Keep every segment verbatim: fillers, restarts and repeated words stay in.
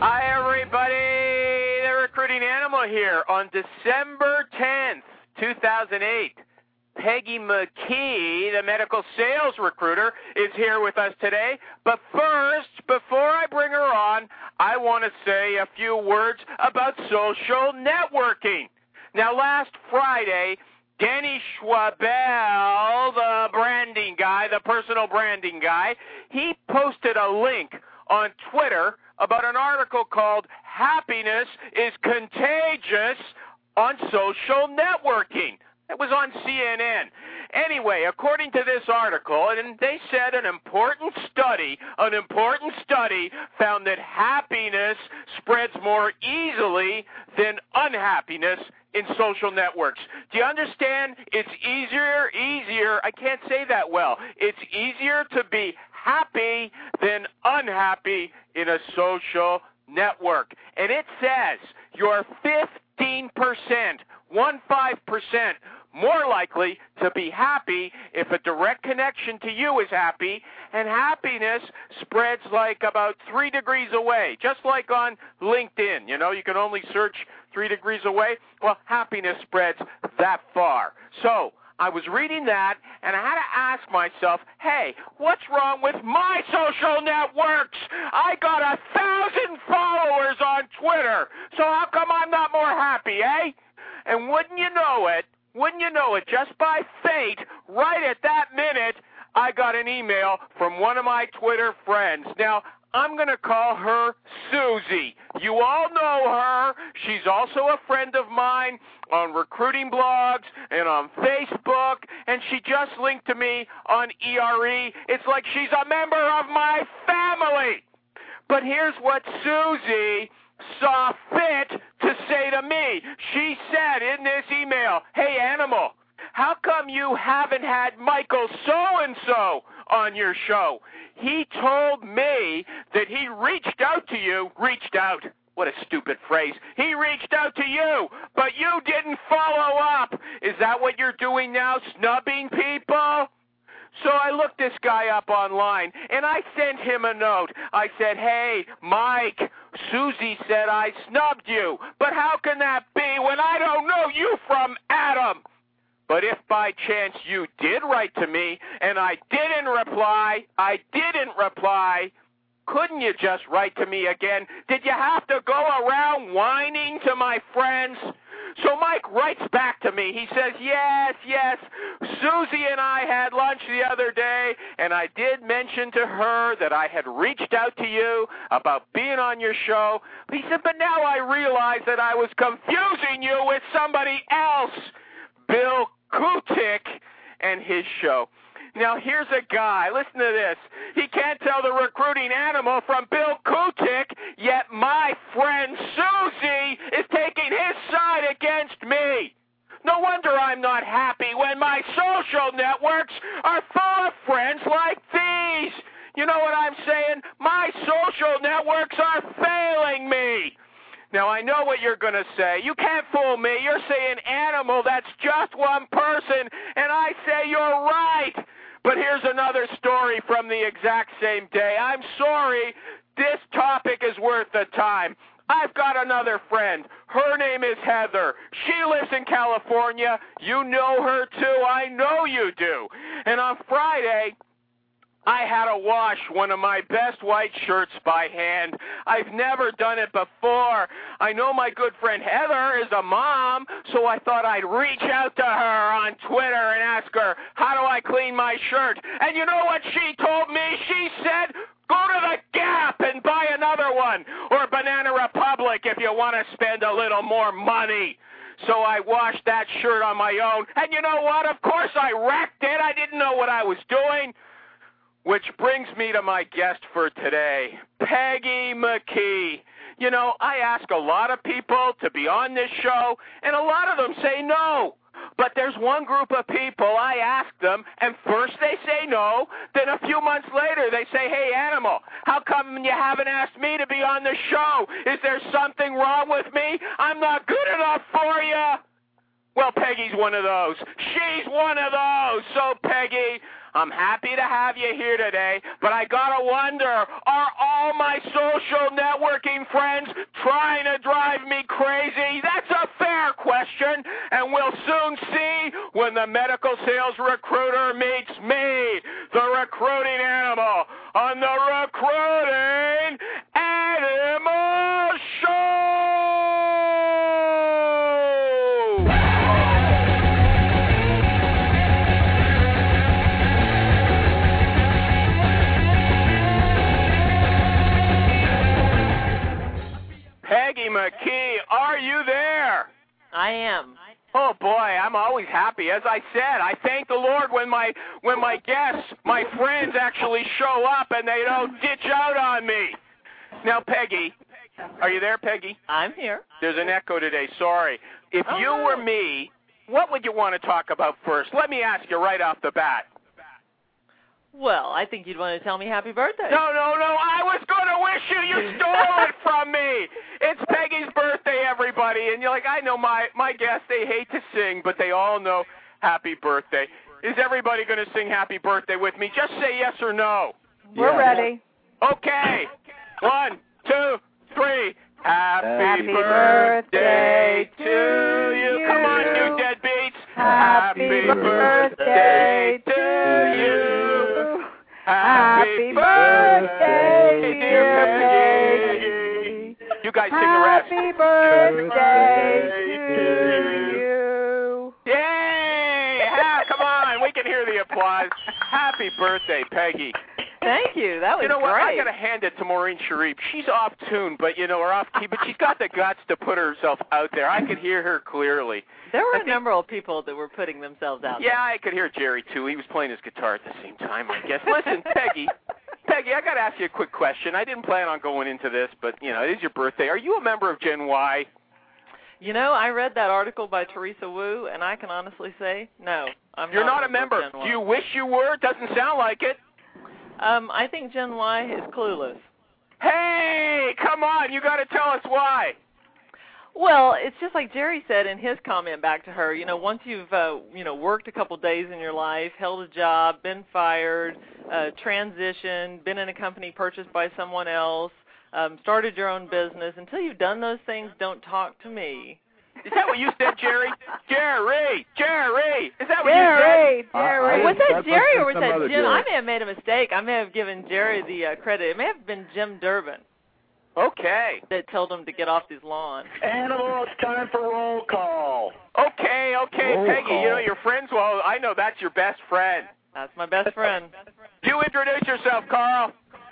Hi, everybody. The Recruiting Animal here on December tenth, two thousand eight. Peggy McKee, the medical sales recruiter, is here with us today. But first, before I bring her on, I want to say a few words about social networking. Now, last Friday, Danny Schwabel, the branding guy, the personal branding guy, he posted a link on Twitter about an article called Happiness is Contagious on Social Networking. It was on C N N. Anyway, according to this article, and they said an important study, an important study found that happiness spreads more easily than unhappiness in social networks. Do you understand? It's easier, easier, I can't say that well. It's easier to be happy than unhappy in a social network. And it says you're fifteen percent, one five percent more likely to be happy if a direct connection to you is happy, and happiness spreads like about three degrees away, just like on LinkedIn. You know, you can only search three degrees away. Well, happiness spreads that far. So I was reading that, and I had to ask myself, hey, what's wrong with my social networks? I got a thousand followers on Twitter, so how come I'm not more happy, eh? And wouldn't you know it, wouldn't you know it, just by fate, right at that minute, I got an email from one of my Twitter friends. Now, I'm going to call her Susie. You all know her. She's also a friend of mine on recruiting blogs and on Facebook, and she just linked to me on E R E. It's like she's a member of my family. But here's what Susie saw fit to say to me. She said in this email, hey, Animal, how come you haven't had Michael so-and-so on your show? He told me that he reached out to you, reached out, what a stupid phrase. He reached out to you, but you didn't follow up. Is that what you're doing now, snubbing people? So I looked this guy up online, and I sent him a note. I said, hey, Mike, Susie said I snubbed you, but how can that be when I don't know you from Adam? But if by chance you did write to me and I didn't reply, I didn't reply, couldn't you just write to me again? Did you have to go around whining to my friends? So Mike writes back to me. He says, yes, yes, Susie and I had lunch the other day, and I did mention to her that I had reached out to you about being on your show. He said, but now I realize that I was confusing you with somebody else, Bill Kutik and his show. Now, here's a guy. Listen to this. He can't tell the Recruiting Animal from Bill Kutik, yet my friend Susie is taking his side against me. No wonder I'm not happy when my social networks are full of friends like these. You know what I'm saying? My social networks are failing me. Now, I know what you're going to say. You can't fool me. You're saying, Animal, that's just one person, and I say you're right. But here's another story from the exact same day. I'm sorry, this topic is worth the time. I've got another friend. Her name is Heather. She lives in California. You know her too. I know you do. And on Friday, I had to wash one of my best white shirts by hand. I've never done it before. I know my good friend Heather is a mom, so I thought I'd reach out to her on Twitter and ask her, how do I clean my shirt? And you know what she told me? She said, go to the Gap and buy another one, or Banana Republic if you want to spend a little more money. So I washed that shirt on my own, and you know what? Of course I wrecked it. I didn't know what I was doing. Which brings me to my guest for today, Peggy McKee. You know, I ask a lot of people to be on this show, and a lot of them say no. But there's one group of people, I ask them, and first they say no, then a few months later they say, hey, Animal, how come you haven't asked me to be on the show? Is there something wrong with me? I'm not good enough for you. Well, Peggy's one of those. She's one of those. So, Peggy, I'm happy to have you here today, but I gotta wonder, are all my social networking friends trying to drive me crazy? That's a fair question, and we'll soon see when the medical sales recruiter meets me, the recruiting animal, on the Recruiting Animal Show! Peggy McKee, are you there? I am. Oh boy, I'm always happy. As I said, I thank the Lord when my when my guests, my friends actually show up and they don't ditch out on me. Now, Peggy, are you there, Peggy? I'm here. There's an echo today. Sorry. If oh, you no. were me, what would you want to talk about first? Let me ask you right off the bat. Well, I think you'd want to tell me happy birthday. No, no, no. I was going to wish you. You stole it from me. It's Peggy's birthday, everybody. And you're like, I know my, my guests, they hate to sing, but they all know happy birthday. Is everybody going to sing happy birthday with me? Just say yes or no. We're yeah. ready. Okay. One, two, three. Happy, Happy birthday, birthday to to you. you. Come on, you deadbeats. Happy birthday to you. Happy birthday, dear Peggy. You guys sing the rest. Happy birthday to you. Yay! Ha, come on, we can hear the applause. Happy birthday, Peggy. Thank you. That was You know what? great. I got to hand it to Maureen Sharif. She's off tune, but you know, or off key, but she's got the guts to put herself out there. I could hear her clearly. There were I a think, number of people that were putting themselves out Yeah, I could hear Jerry too. He was playing his guitar at the same time, I guess. Listen, Peggy, Peggy, I got to ask you a quick question. I didn't plan on going into this, but you know, it is your birthday. Are you a member of Gen Y? You know, I read that article by Teresa Wu, and I can honestly say, no, I'm You're not, not a member. of Gen Y. Do you wish you were? It doesn't sound like it. Um, I think Gen Y is clueless. Hey, come on, you got to tell us why. Well, it's just like Jerry said in his comment back to her. You know, once you've uh, you know worked a couple days in your life, held a job, been fired, uh, transitioned, been in a company purchased by someone else, um, started your own business. Until you've done those things, don't talk to me. Is that what you said, Jerry? Jerry, Jerry, is that what Jerry, you said? Jerry. I- Was that That's Jerry or like was some that other Jim? Jerry. I may have made a mistake. I may have given Jerry the uh, credit. It may have been Jim Durbin Okay. that told him to get off his lawn. Animal, it's time for roll call. Okay, okay, Roll Peggy, you know call. your friends, well, I know that's your best friend. That's my best friend. You introduce yourself, Carl.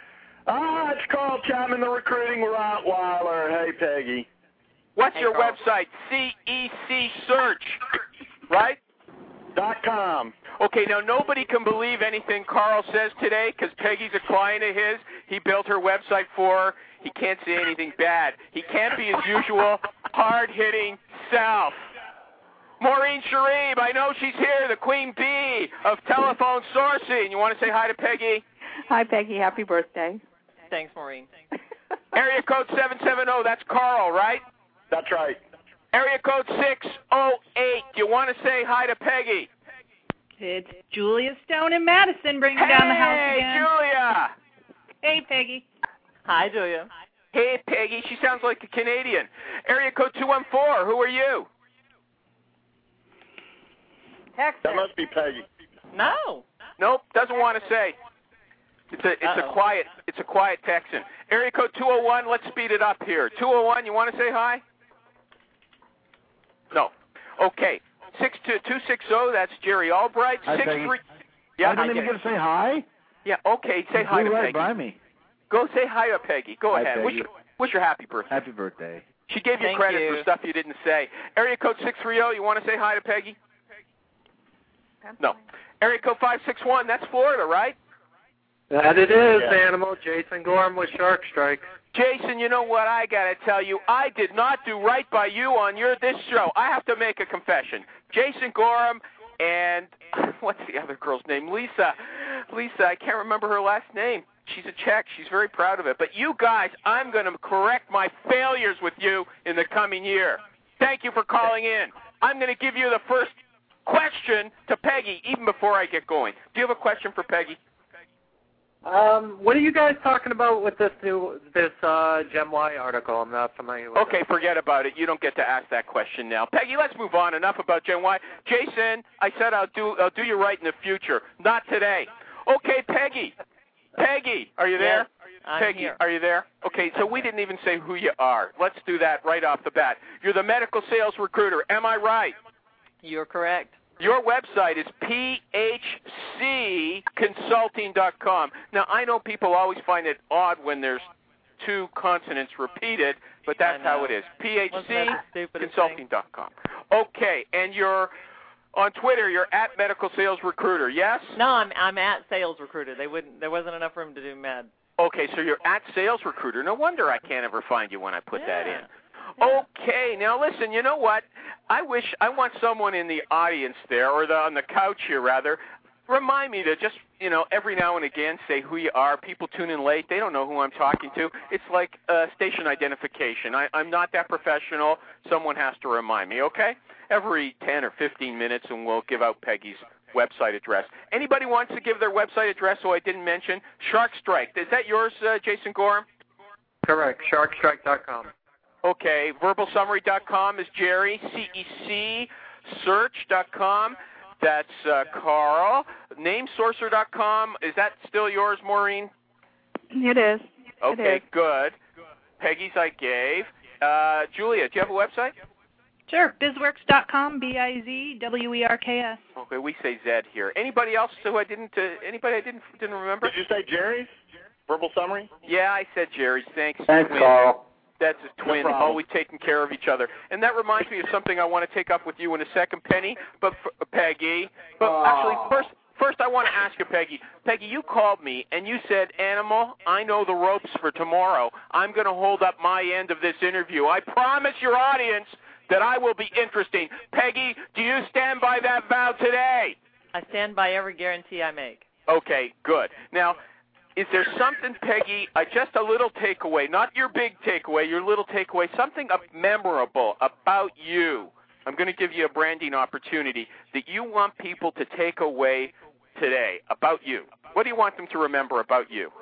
Ah, it's Carl Chapman, the recruiting Rottweiler. Hey, Peggy. What's Hey, your Carl. website? C E C Search, right? Dot com. Okay, now nobody can believe anything Carl says today because Peggy's a client of his. He built her website for her. He can't say anything bad. He can't be his usual hard-hitting self. Maureen Sharif, I know she's here, the queen bee of telephone sourcing. You want to say hi to Peggy? Hi, Peggy. Happy birthday. Thanks, Maureen. Area code seven seven zero, that's Carl, right? That's right. Area code six oh eight, you want to say hi to Peggy? It's Julia Stone in Madison bringing Hey, down the house again. Julia. Hey, Peggy. Hi, Julia. Hey, Peggy, she sounds like a Canadian. Area code two one four, who are you? That Texas. must be Peggy. No. Nope, doesn't want to say. It's a it's Uh-oh. a quiet it's a quiet Texan. Area code two oh one, let's speed it up here. two oh one, you want to say hi? No. Okay. six two two six zero, that's Jerry Albright. Hi, Six Peggy. three. Yeah, I didn't even okay. get to say hi. Yeah, okay, say hi to Blew right Peggy. by me. Go say hi to Peggy. Go Hi, ahead. Peggy. Wish your, wish your happy birthday. Happy birthday. She gave you Thank credit you. for stuff you didn't say. Area code six three zero, you want to say hi to Peggy? No. Area code five six one, that's Florida, right? That it is, Yeah. Animal. Jason Gorham with Shark Strike. Jason, you know what I got to tell you? I did not do right by you on your this show. I have to make a confession. Jason Gorham and what's the other girl's name? Lisa. Lisa, I can't remember her last name. She's a Czech. She's very proud of it. But you guys, I'm going to correct my failures with you in the coming year. Thank you for calling in. I'm going to give you the first question to Peggy even before I get going. Do you have a question for Peggy? Um, what are you guys talking about with this new this uh, GemY article? I'm not familiar with Okay, it. forget about it. You don't get to ask that question now. Peggy, let's move on. Enough about GemY. Jason, I said I'll do I'll do you right in the future. Not today. Okay, Peggy. Peggy, are you there? Yes, I'm Peggy, here. are you there? Okay, so we didn't even say who you are. Let's do that right off the bat. You're the medical sales recruiter. Am I right? You're correct. Your website is P H C consulting dot com. Now, I know people always find it odd when there's two consonants repeated, but that's how it is. P H C consulting dot com. Okay, and you're on Twitter, you're at Medical Sales Recruiter, yes? No, I'm I'm at Sales Recruiter. They wouldn't. There wasn't enough room to do med. Okay, so you're at Sales Recruiter. No wonder I can't ever find you when I put Yeah. that in. Yeah. Okay, now listen, you know what? I wish, I want someone in the audience there, or the, on the couch here rather, remind me to just, you know, every now and again say who you are. People tune in late. They don't know who I'm talking to. It's like uh, station identification. I, I'm not that professional. Someone has to remind me, okay? Every ten or fifteen minutes, and we'll give out Peggy's website address. Anybody wants to give their website address so I didn't mention? Shark Strike. Is that yours, uh, Jason Gorham? Correct. shark strike dot com. Okay, verbal summary dot com is Jerry. C E C search dot com, that's uh, Carl. name sorcerer dot com, is that still yours, Maureen? It is. Okay, It is. good. Peggy's I gave. Uh, Julia, do you have a website? Sure. bizwerks dot com, B I Z W E R K S. Okay, we say Zed here. Anybody else who I didn't? Uh, anybody I didn't didn't remember? Did you say Jerry's? Verbal summary? Yeah, I said Jerry's. Thanks. Thanks, twin. Carl. That's a twin, problem. always taking care of each other. And that reminds me of something I want to take up with you in a second, Penny, but f- Peggy. But Oh. actually, first, first I want to ask you, Peggy. Peggy, you called me and you said, Animal, I know the ropes for tomorrow. I'm going to hold up my end of this interview. I promise your audience that I will be interesting. Peggy, do you stand by that vow today? I stand by every guarantee I make. Okay, good. Now, is there something, Peggy, uh, just a little takeaway, not your big takeaway, your little takeaway, something of memorable about you? I'm going to give you a branding opportunity that you want people to take away today about you. What do you want them to remember about you?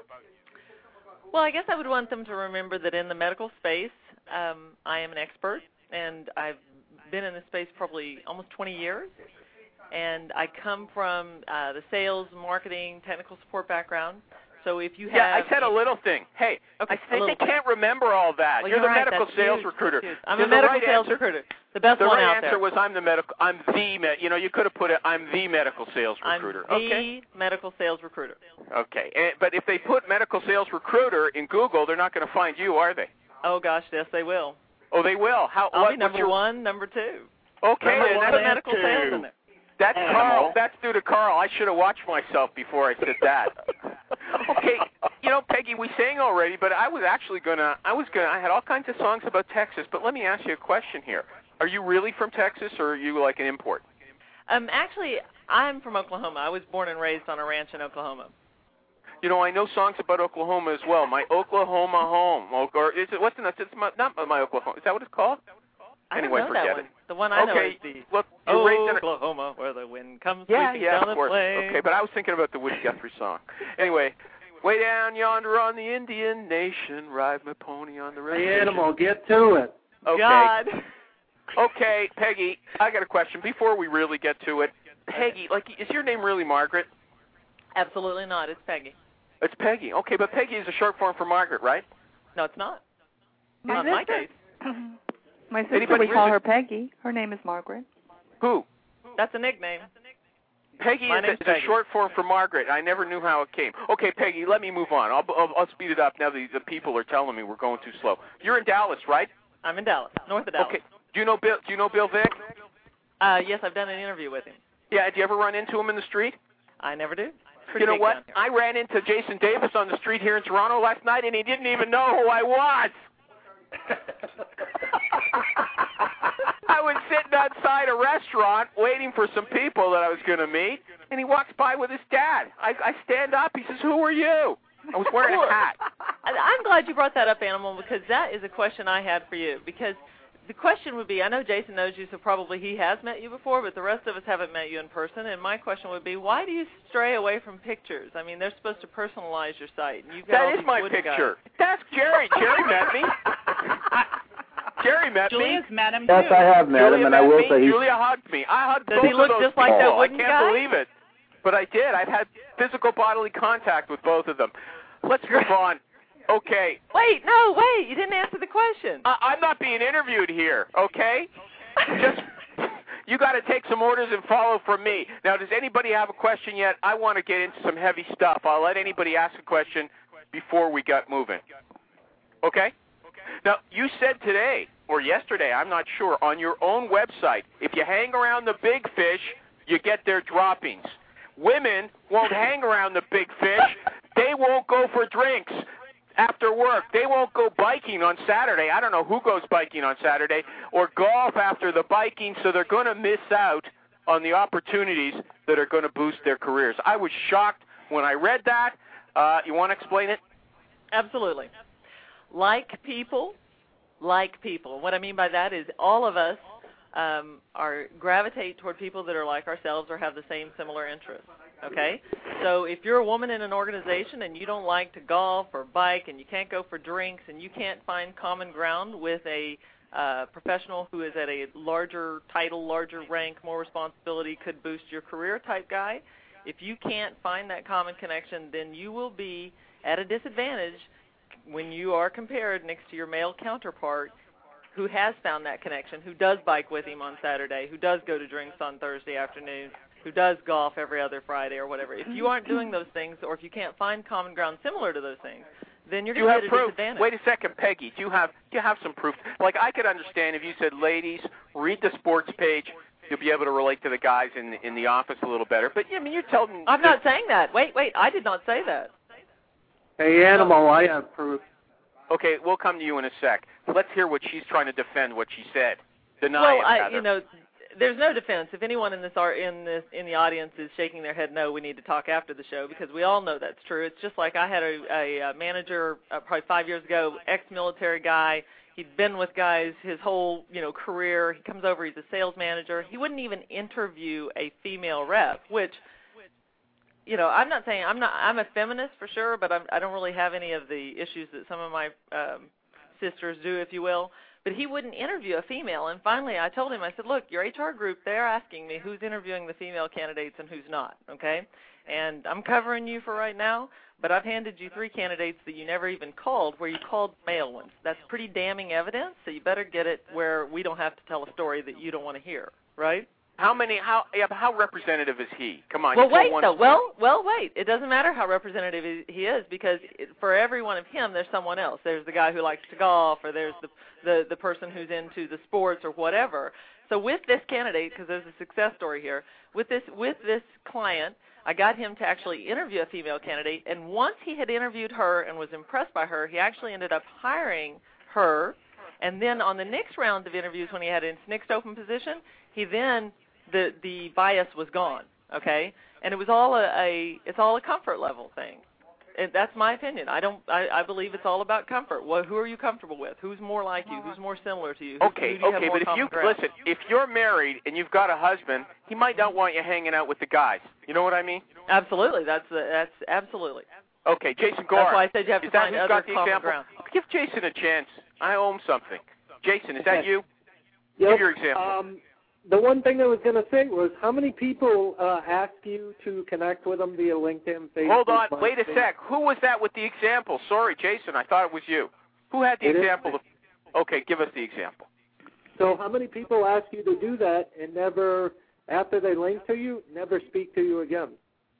Well, I guess I would want them to remember that in the medical space, um, I am an expert, and I've been in this space probably almost twenty years. And I come from uh, the sales, marketing, technical support background. So if you have... Yeah, I said a little thing. Hey, Okay, I a think little they can't remember all that. Well, you're, you're the right, medical that's sales huge, recruiter. that's huge. I'm You're a the medical right sales answer. recruiter. The best The one right out answer there. was I'm the medical. I'm the med. You know, you could have put it. I'm the medical sales recruiter. I'm the okay. medical sales recruiter. Okay. And, but if they put medical sales recruiter in Google, they're not going to find you, are they? Oh gosh, yes they will. Oh, they will. How? I'll what, be number what's your, one, number two. Okay. Number and one that's, and medical two. sales in there. that's Animal. Carl. That's due to Carl. I should have watched myself before I said that. Okay. You know, Peggy, we sang already, but I was actually gonna. I was gonna. I had all kinds of songs about Texas, but let me ask you a question here. Are you really from Texas, or are you like an import? Um, actually, I'm from Oklahoma. I was born and raised on a ranch in Oklahoma. You know, I know songs about Oklahoma as well. My Oklahoma home, or is it what's the it's my, not my Oklahoma? Is that what it's called? I Anyway, don't know that forget one. it. The one I know Okay, is the look, you're raised in a, Oklahoma, where the wind comes yeah, sweeping yeah, down of the course. plain. Okay, but I was thinking about the Woody Guthrie song. Anyway, way down yonder on the Indian Nation, ride my pony on the The reservation. animal, get to it. Okay. God. Okay, Peggy, I got a question before we really get to it. Peggy, like, is your name really Margaret? Absolutely not. It's Peggy. It's Peggy. Okay, but Peggy is a short form for Margaret, right? No, it's not. My Not in my sister. case. My sister, Anybody we call really- her Peggy. Her name is Margaret. Who? That's a nickname. Peggy My is, a, name's is a Peggy. short form for Margaret. I never knew how it came. Okay, Peggy, let me move on. I'll, I'll, I'll speed it up now that the people are telling me we're going too slow. You're in Dallas, right? I'm in Dallas, north of Dallas. Okay. Do you know Bill? Do you know Bill Vick? Uh, yes, I've done an interview with him. Yeah. Did you ever run into him in the street? I never do. Pretty You know big what? down here. I ran into Jason Davis on the street here in Toronto last night, and he didn't even know who I was. I was sitting outside a restaurant waiting for some people that I was going to meet, and he walks by with his dad. I, I stand up. He says, "Who are you?" I was wearing a hat. I- I'm glad you brought that up, Animal, because that is a question I had for you. Because the question would be, I know Jason knows you, so probably he has met you before, but the rest of us haven't met you in person. And my question would be, why do you stray away from pictures? I mean, they're supposed to personalize your site. And you've got all That is these my wooden picture. guys. That's Jerry. Jerry met me. Jerry met Julia's me. met him Yes, too. I have met Julia him, and met I will me. say he. Julia hugged me. I hugged Does both he look of those just like that people. wooden I can't guy? believe it. But I did. I've had physical bodily contact with both of them. Let's move on. Okay. Wait, no, wait. You didn't answer the question. I, I'm not being interviewed here, okay? Just you got to take some orders and follow from me. Now, does anybody have a question yet? I want to get into some heavy stuff. I'll let anybody ask a question before we get moving. Okay? Now, you said today or yesterday, I'm not sure, on your own website, if you hang around the big fish, you get their droppings. Women won't hang around the big fish. They won't go for drinks after work. They won't go biking on Saturday. I don't know who goes biking on Saturday, or golf after the biking, so they're going to miss out on the opportunities that are going to boost their careers. I was shocked when I read that. Uh, you want to explain it? Absolutely. Like people, like people. What I mean by that is all of us um, are gravitate toward people that are like ourselves or have the same similar interests. Okay? So if you're a woman in an organization and you don't like to golf or bike and you can't go for drinks and you can't find common ground with a uh, professional who is at a larger title, larger rank, more responsibility, could boost your career type guy, if you can't find that common connection, then you will be at a disadvantage when you are compared next to your male counterpart who has found that connection, who does bike with him on Saturday, who does go to drinks on Thursday afternoon, who does golf every other Friday or whatever. If you aren't doing those things, or if you can't find common ground similar to those things, then you're Do you going to have be at a proof? disadvantage. Wait a second, Peggy. Do you have do you have some proof? Like, I could understand if you said, ladies, read the sports page. You'll be able to relate to the guys in in the office a little better. But yeah, I mean, you're telling. I'm not saying that. Wait, wait. I did not say that. Hey, Animal, I have proof. Okay, we'll come to you in a sec. Let's hear what she's trying to defend. What she said. Deny well, it, I, rather. you know, there's no defense. If anyone in this are in this in the audience is shaking their head, no, we need to talk after the show, because we all know that's true. It's just like I had a, a, a manager uh, probably five years ago, ex-military guy. He'd been with guys his whole, you know, career. He comes over, he's a sales manager. He wouldn't even interview a female rep, which, you know, I'm not saying I'm not. I'm a feminist for sure, but I'm, I don't really have any of the issues that some of my um, sisters do, if you will. But he wouldn't interview a female. And finally, I told him, I said, look, your H R group, they're asking me who's interviewing the female candidates and who's not, okay? And I'm covering you for right now, but I've handed you three candidates that you never even called, where you called male ones. That's pretty damning evidence, so you better get it where we don't have to tell a story that you don't want to hear, right? How many? How? Yeah, but how representative is he? Come on. Well, you told wait, one though. story. Well, well, wait. It doesn't matter how representative he he is, because it, for every one of him, there's someone else. There's the guy who likes to golf, or there's the the, the person who's into the sports or whatever. So with this candidate, because there's a success story here, with this with this client, I got him to actually interview a female candidate, and once he had interviewed her and was impressed by her, he actually ended up hiring her. And then on the next round of interviews, when he had his next open position, he then the the bias was gone, okay? And it was all a, a it's all a comfort level thing. And that's my opinion. I don't I, I believe it's all about comfort. Well, who are you comfortable with? Who's more like you? Who's more similar to you? Who, Okay, who do you have okay, more but if common you ground? listen, if you're married and you've got a husband, he might not want you hanging out with the guys. You know what I mean? Absolutely, that's the, that's absolutely. Okay, Jason Gore. That's why I said you have is to that find who's other got the common example? ground. Give Jason a chance. I owe him something. Jason, is that Okay. you? Yep. Give your example. Um, the one thing I was going to say was, how many people uh, ask you to connect with them via LinkedIn, Facebook? Hold on. Wait a MySpace? sec. Who was that with the example? Sorry, Jason. I thought it was you. Who had the It is example? me. Of, okay, give us the example. So how many people ask you to do that and never, after they link to you, never speak to you again?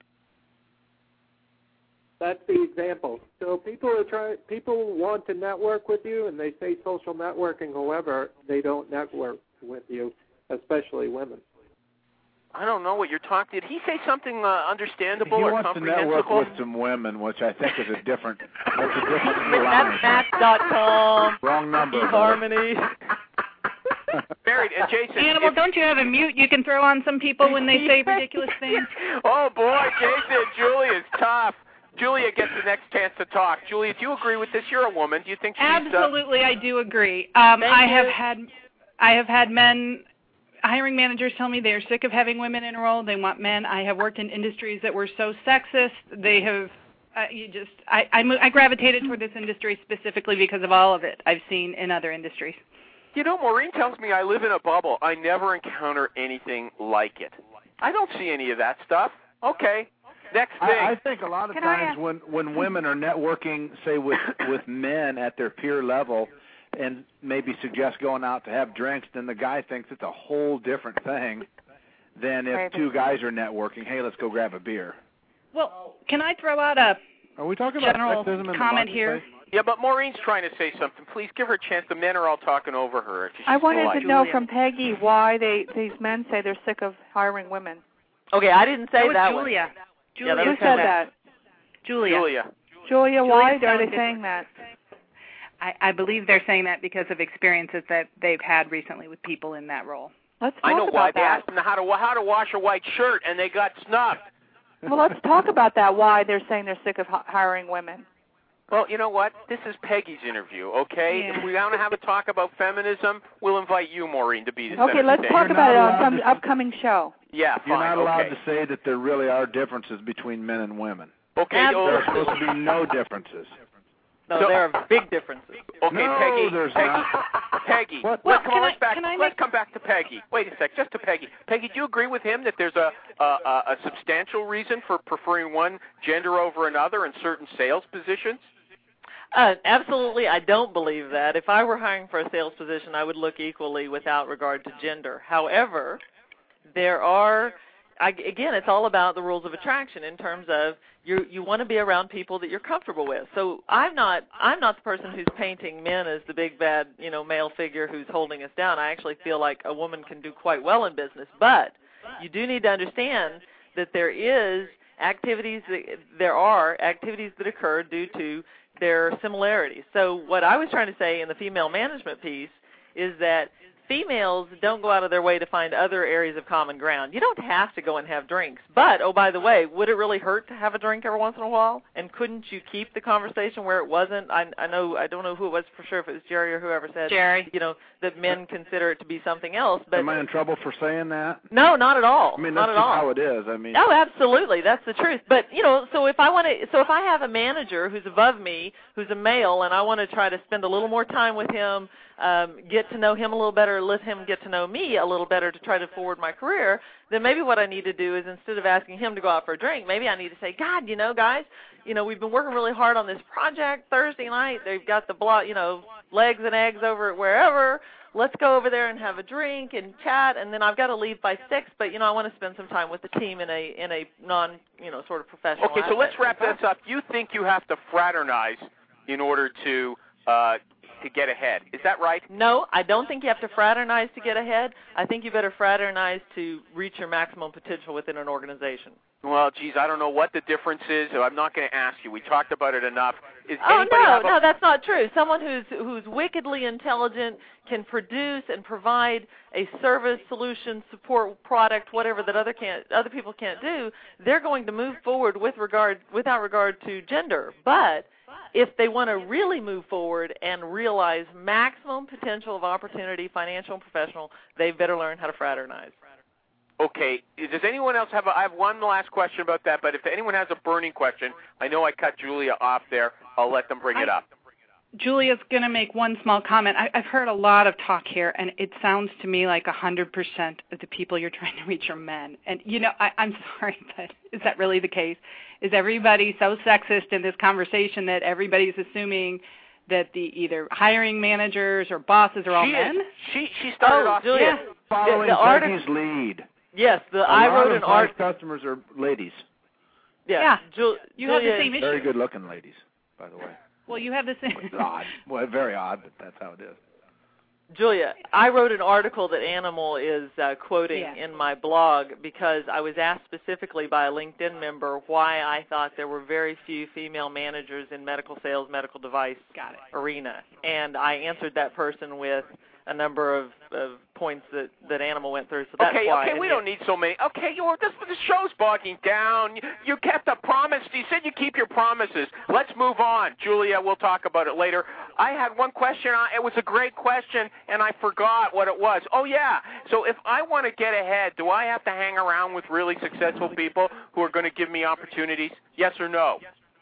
That's the example. So people are try, people want to network with you, and they say social networking. However, they don't network with you, especially women. I don't know what you're talking. Did he say something uh, understandable He or wants to comprehensible? network with some women, which I think is a different. That's a different That's line. match dot com, Wrong number. eHarmony. Married and Jason. Animal, if- don't you have a mute you can throw on some people when they say ridiculous things? Oh boy, Jason, Julia's tough. Julia gets the next chance to talk. Julia, do you agree with this? You're a woman. Do you think she's uh, Absolutely, I do agree. Um, Thank I have you. had I have had men, hiring managers tell me they are sick of having women in a role. They want men. I have worked in industries that were so sexist. They have, uh, you just, I, I, I gravitated toward this industry specifically because of all of it I've seen in other industries. You know, Maureen tells me I live in a bubble. I never encounter anything like it. I don't see any of that stuff. Okay. Next thing. I, I think a lot of Can I times ask- when, when women are networking, say, with, with men at their peer level and maybe suggest going out to have drinks, then the guy thinks it's a whole different thing than if Right. two guys are networking, hey, let's go grab a beer. Well, can I throw out a Are we talking about general sexism in the comment here? marketplace? Yeah, but Maureen's trying to say something. Please give her a chance. The men are all talking over her. She's I wanted polite. to know Julia. from Peggy why they these men say they're sick of hiring women. Okay, I didn't say That was that Julia. Julia Yeah, that Who was said Peggy. that? Julia. Julia. Julia, why Julia are they sounded- saying that? I, I believe they're saying that because of experiences that they've had recently with people in that role. Let's talk I know about why. They that. asked them how to how to wash a white shirt, and they got snubbed. Well, let's talk about that. Why they're saying they're sick of hi- hiring women. Well, you know what? This is Peggy's interview, okay? Yeah. If we want to have a talk about feminism, we'll invite you, Maureen, to be the Okay, center let's stage. talk You're about it not on allowed some to- upcoming show. Yeah, You're fine. not allowed okay. to say that there really are differences between men and women. Okay, There oh, are supposed to be no differences. No, So- there are big differences. okay, No, Peggy. there's Peggy. not. Peggy. What? Well, Let's come can on I- back. can I Let's make- come back to Peggy. Wait a sec, just to Peggy. Peggy, do you agree with him that there's a a, a, a substantial reason for preferring one gender over another in certain sales positions? Uh, absolutely, I don't believe that. If I were hiring for a sales position, I would look equally without regard to gender. However, there are, I, again, it's all about the rules of attraction in terms of you you want to be around people that you're comfortable with. So I'm not I'm not the person who's painting men as the big bad you know male figure who's holding us down. I actually feel like a woman can do quite well in business, but you do need to understand that there is activities that, there are activities that occur due to their similarities. So what I was trying to say in the female management piece is that females don't go out of their way to find other areas of common ground. You don't have to go and have drinks. But, oh, by the way, would it really hurt to have a drink every once in a while? And couldn't you keep the conversation where it wasn't? I, I know, I don't know who it was for sure, if it was Jerry or whoever said, Jerry. you know, that men consider it to be something else. But Am I in trouble for saying that? no, not at all. I mean, not that's at just all. how it is. I mean, Oh, absolutely. That's the truth. But, you know, so if I want to, so if I have a manager who's above me, who's a male, and I want to try to spend a little more time with him, um, get to know him a little better, let him get to know me a little better to try to forward my career, then maybe what I need to do is instead of asking him to go out for a drink, maybe I need to say, God, you know, guys, you know, we've been working really hard on this project Thursday night. They've got the, blo- you know, legs and eggs over at wherever. Let's go over there and have a drink and chat, and then I've got to leave by six. But you know, I want to spend some time with the team in a in a non you know sort of professional. Okay, so let's aspect. wrap this up. You think you have to fraternize in order to uh, to get ahead? Is that right? No, I don't think you have to fraternize to get ahead. I think you better fraternize to reach your maximum potential within an organization. Well, geez, I don't know what the difference is. So I'm not going to ask you. We talked about it enough. Is Oh anybody no, have a- no, that's not true. Someone who's who's wickedly intelligent can produce and provide a service, solution, support, product, whatever that other can't other people can't do. They're going to move forward with regard without regard to gender. But if they want to really move forward and realize maximum potential of opportunity, financial and professional, they better learn how to fraternize. Okay, does anyone else have a, I have one last question about that, but if anyone has a burning question, I know I cut Julia off there. I'll let them bring it up. Julia's going to make one small comment. I, I've heard a lot of talk here, and it sounds to me like one hundred percent of the people you're trying to reach are men. And, you know, I, I'm sorry, but is that really the case? Is everybody so sexist in this conversation that everybody's assuming that the either hiring managers or bosses are all she men? Is, she she started Oh, off Julia. yeah. following the artic- Peggy's lead. Yes, the A I lot wrote of an my article. customers are ladies. Yeah, Yeah, Ju- You have Julia the same is- issue. Very good-looking ladies, by the way. Well, you have the same. It's odd. Well, very odd, but that's how it is. Julia, I wrote an article that Animal is uh, quoting Yeah. in my blog because I was asked specifically by a LinkedIn member why I thought there were very few female managers in medical sales, medical device Got it. arena. And I answered that person with a number of, of points that, that Animal went through. So that's Okay, why. okay, and we the- don't need so many. Okay, you this the show's bogging down. You, you kept a promise. You said you keep your promises. Let's move on, Julia. We'll talk about it later. I had one question. It was a great question, and I forgot what it was. Oh, yeah. So if I want to get ahead, do I have to hang around with really successful people who are going to give me opportunities? Yes or no?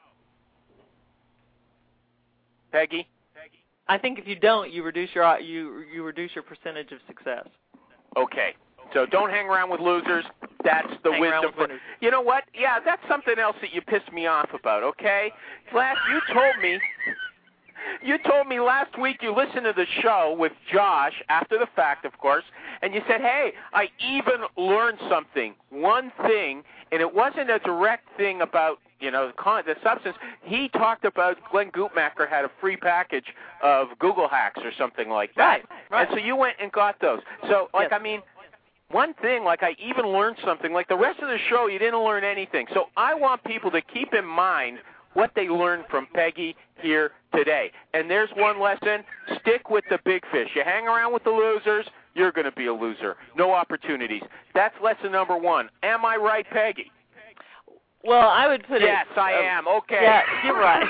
Peggy? I think if you don't, you reduce your you you reduce your percentage of success. Okay. So don't hang around with losers. That's the hang wisdom. For, you know what? Yeah, that's something else that you pissed me off about, okay? Last, you told me, you told me last week you listened to the show with Josh, after the fact, of course, and you said, hey, I even learned something, one thing, and it wasn't a direct thing about, you know, the, con- the substance. He talked about Glenn Gutmacher had a free package of Google hacks or something like that. Right, right. And so you went and got those. So, like, yes. I mean, one thing, like I even learned something. Like the rest of the show, you didn't learn anything. So I want people to keep in mind what they learned from Peggy here today. And there's one lesson. Stick with the big fish. You hang around with the losers, you're going to be a loser. No opportunities. That's lesson number one. Am I right, Peggy? Well, I would put yes, it... Yes, I uh, am. Okay. Yeah, you're right.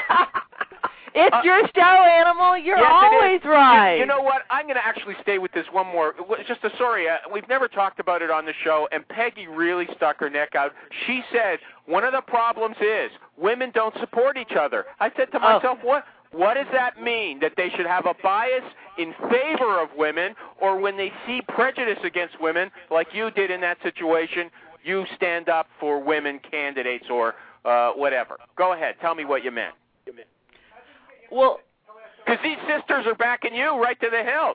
It's uh, your show, Animal. You're yes, always right. You, you know what? I'm going to actually stay with this one more. Just a sorry. Uh, we've never talked about it on the show, and Peggy really stuck her neck out. She said one of the problems is women don't support each other. I said to myself, oh. what? What does that mean? That they should have a bias in favor of women, or when they see prejudice against women, like you did in that situation, you stand up for women candidates or uh, whatever. Go ahead. Tell me what you meant. Well, because these sisters are backing you right to the hilt.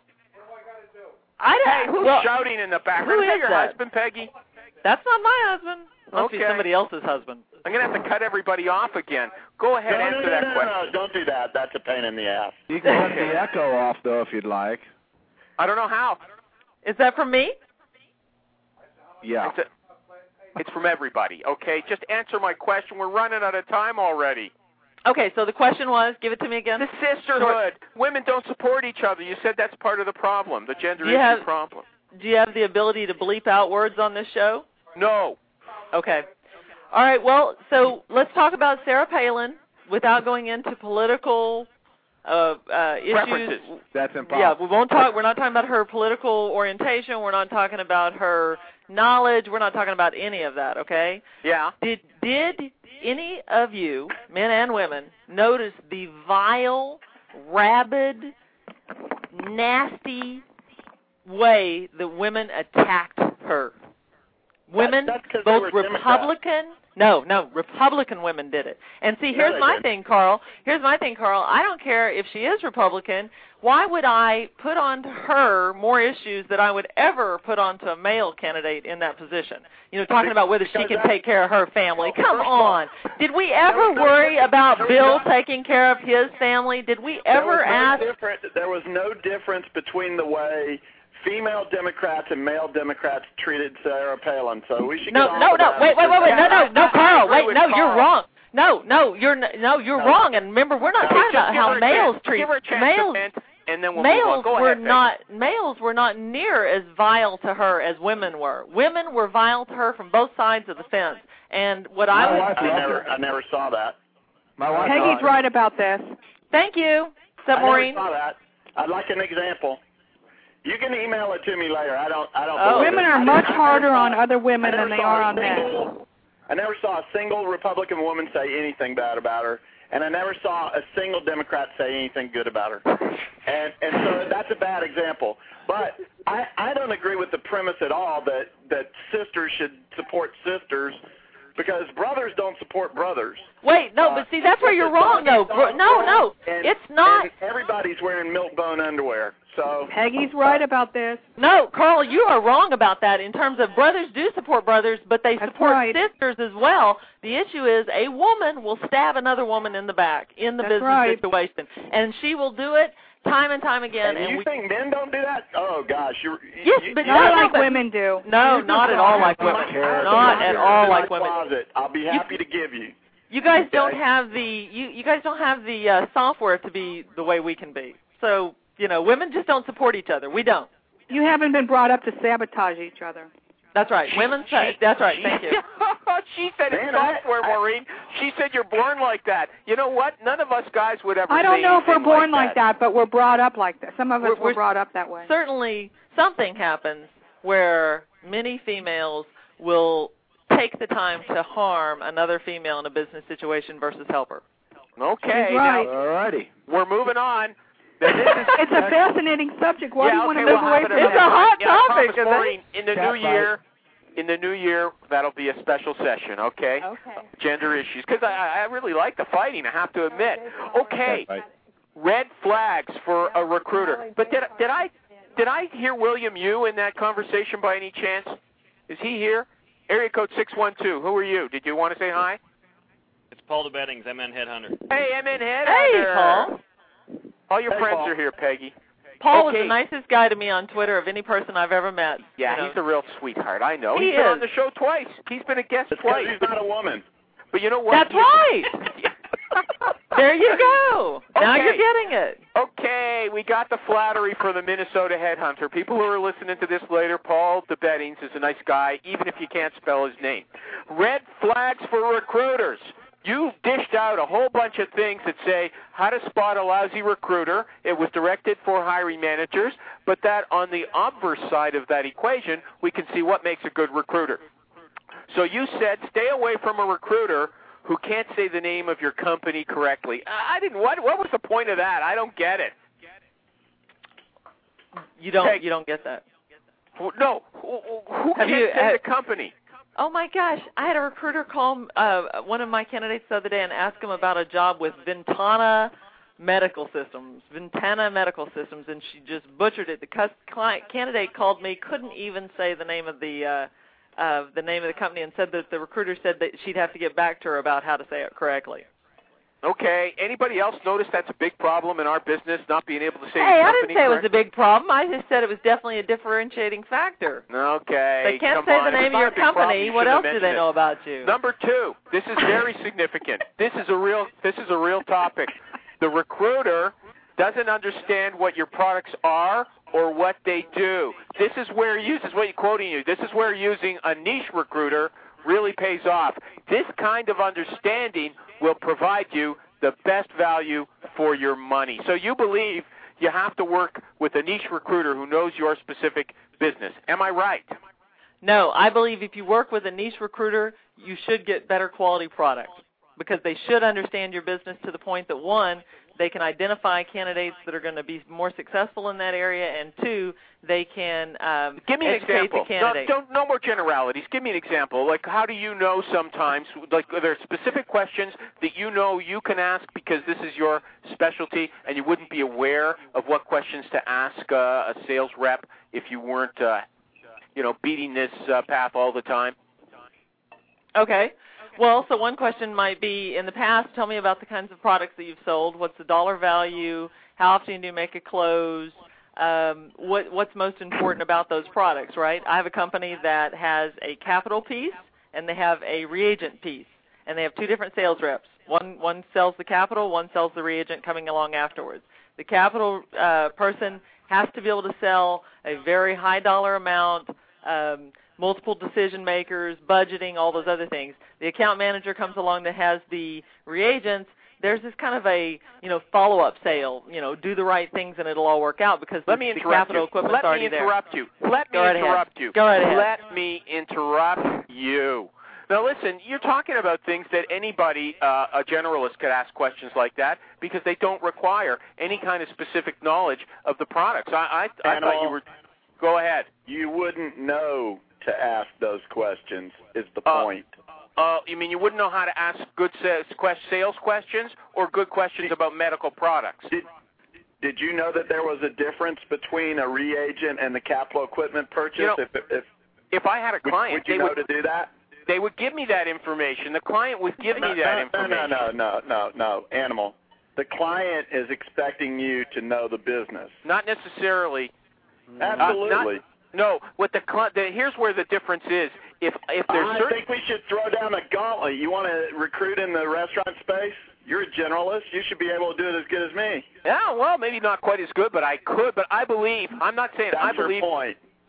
I Hey, who's well, shouting in the background? Who is that is your that? husband, Peggy? That's not my husband. Must okay. be somebody else's husband. I'm going to have to cut everybody off again. Go ahead, no, answer no, no, that no, question. No, don't do that. That's a pain in the ass. You can cut the echo off, though, if you'd like. I don't know how. Is that from me? Yeah. It's, a, it's from everybody, okay? Just answer my question. We're running out of time already. Okay, so the question was, give it to me again. The sisterhood. Women don't support each other. You said that's part of the problem, the gender issue have, problem. Do you have the ability to bleep out words on this show? No. Okay. All right, well, so let's talk about Sarah Palin without going into political uh, uh, issues. Preferences. That's impossible. Yeah, we won't talk. We're not talking about her political orientation. We're not talking about her knowledge. We're not talking about any of that, okay? Yeah. Did did any of you, men and women, notice the vile, rabid, nasty way the women attacked her? Women, that, that's both they were Republican, no, no, Republican women did it. And see, here's no, my didn't. thing, Carl. Here's my thing, Carl. I don't care if she is Republican. Why would I put on to her more issues that I would ever put on to a male candidate in that position? You know, talking about whether she can take care of her family. Come on. Did we ever worry about Bill taking care of his family? Did we ever ask? There was no difference between the way female Democrats and male Democrats treated Sarah Palin, so we should no, get no, on no, that. wait, wait, wait, wait, no, no, no, Carl, wait, no, Carl. you're wrong. No, no, you're no, you're No. wrong. And remember, we're not Okay, talking just about give how her a males chance. treat Give her a chance males. to vent, and then we'll move Males on. Go were ahead, not males were not near as vile to her as women were. Women were vile to her from both sides of the fence. And what I My was, wife I loved never, her. I never saw that. My wife Peggy's loved her. right about this. thank you, said I never Maureen. saw that. I'd like an example. You can email it to me later. I don't. I don't. Oh. believe Women it. are I much never harder saw- on other women I never than they saw are a on men. single- I never saw a single Republican woman say anything bad about her, and I never saw a single Democrat say anything good about her. And and so that's a bad example. But I I don't agree with the premise at all that that sisters should support sisters, because brothers don't support brothers. Wait, no, Uh, but see, that's where you're it's wrong, though. doggy Bro- dog No, world, no, and- it's not. and everybody's wearing milk-bone underwear. So Peggy's right about this. No, Carl, you are wrong about that in terms of brothers do support brothers, but they That's support right. sisters as well. The issue is a woman will stab another woman in the back in the That's business right. situation, and she will do it time and time again. And, And you we, think men don't do that? Oh gosh, you're. Yes, you, but you, Not no, like but- women do. no, Here's not the at all problem. like I women. have Not some at in all my like women. Closet. I'll be happy to give you. You guys don't Okay. have the you you guys don't have the uh, software to be the way we can be. So you know, women just don't support each other. We don't. You haven't been brought up to sabotage each other. That's right. Women. That's right. Thank you. what she said Man, in software, I, I, Maureen. She said you're born like that. You know what? None of us guys would ever I don't say know if we're anything born like like that, but we're brought up like that. Some of us We're- were we're- brought up that way. Certainly something happens where many females will take the time to harm another female in a business situation versus help her. Okay, She's right. now All righty. we're moving on. Now, this is, It's a fascinating subject. Why yeah, do you want okay, to move we'll away have from it it? It's a hot yeah, I topic, promise, isn't it? Maureen, in the Cat new fight. year, in the new year, that'll be a special session, okay? Okay. Gender issues, because I, I really like the fighting, I have to admit. Okay, Cat fight. red flags for a recruiter. But did, did I did I hear William Yu in that conversation by any chance? Is he here? Area code six one two. Who are you? Did you want to say hi? It's Paul DeBettings, M N Headhunter. Hey, M N Head. Hey, Paul. All your Hey, friends Paul. are here, Peggy. Paul was Okay. the nicest guy to me on Twitter of any person I've ever met. Yeah, you know. he's a real sweetheart. I know. He He's been on is. the show twice. He's been a guest It's because twice. he's not a woman. But you know what? That's He- right. There you go. Now Okay. you're getting it. Okay, we got the flattery for the Minnesota Headhunter. People who are listening to this later, Paul DeBettings is a nice guy, even if you can't spell his name. Red flags for recruiters. You dished out a whole bunch of things that say how to spot a lousy recruiter. It was directed for hiring managers, but that on the obverse side of that equation, we can see what makes a good recruiter. So you said stay away from a recruiter who can't say the name of your company correctly. I didn't. What? What was the point of that? I don't get it. You don't. Hey. You don't get that. No. Who, who Have can't you, say uh, the company? Oh my gosh! I had a recruiter call uh, one of my candidates the other day and ask him about a job with Ventana Medical Systems, Ventana Medical Systems, and she just butchered it. The cus- client candidate called me, couldn't even say the name of the uh, uh, the name of the company, and said that the recruiter said that she'd have to get back to her about how to say it correctly. Okay. Anybody else notice that's a big problem in our business, not being able to say Hey, the I company didn't say it was correct? a big problem. I just said it was definitely a differentiating factor. Okay. They can't come say on. the If it's name of not your a big problem, company. you What shouldn't else have do they mentioned know it. about you? Number two, this is very significant. This is a real this is a real topic. The recruiter doesn't understand what your products are or what they do. This is where you this is what you're quoting you. This is where using a niche recruiter really pays off. This kind of understanding will provide you the best value for your money. So you believe you have to work with a niche recruiter who knows your specific business. Am I right? No, I believe if you work with a niche recruiter, you should get better quality products because they should understand your business to the point that, one, they can identify candidates that are going to be more successful in that area, and two, they can um, Give me an educate example. the No, candidate. don't, no more generalities. Give me an example. Like, how do you know sometimes, like, are there specific questions that you know you can ask because this is your specialty and you wouldn't be aware of what questions to ask uh, a sales rep if you weren't, uh, you know, beating this uh, path all the time? Okay. Well, so one question might be, in the past, tell me about the kinds of products that you've sold. What's the dollar value? How often do you make a close? Um, what, what's most important about those products, right? I have a company that has a capital piece, and they have a reagent piece, and they have two different sales reps. One, one sells the capital, one sells the reagent coming along afterwards. The capital uh, person has to be able to sell a very high dollar amount, um, multiple decision makers, budgeting, all those other things. The account manager comes along that has the reagents. There's this kind of a, you know, follow-up sale, you know, do the right things and it'll all work out because Let the, me the interrupt capital you. equipment's Let already me there. interrupt you. Let me Go right ahead. interrupt you. Go right ahead. Let me interrupt you. Now, listen, you're talking about things that anybody, uh, a generalist, could ask questions like that because they don't require any kind of specific knowledge of the products. I, I, I thought you were. Go ahead. You wouldn't know to ask those questions is the Uh, point. Uh, you mean you wouldn't know how to ask good sales, sales questions or good questions about medical products? Did, did you know that there was a difference between a reagent and the capital equipment purchase? You know, if, if, If I had a would, client, would you they know would to do that? they would give me that information. The client would give no, me that no, information. No, no, no, no, no, animal. The client is expecting you to know the business. Not necessarily. Absolutely. Uh, not, no, what the, cli- the here's where the difference is. If if there's I certain think we should throw down the gauntlet. You want to recruit in the restaurant space? You're a generalist. You should be able to do it as good as me. yeah, well, maybe not quite as good, but I could. But I believe I'm not saying That's I your believe. point.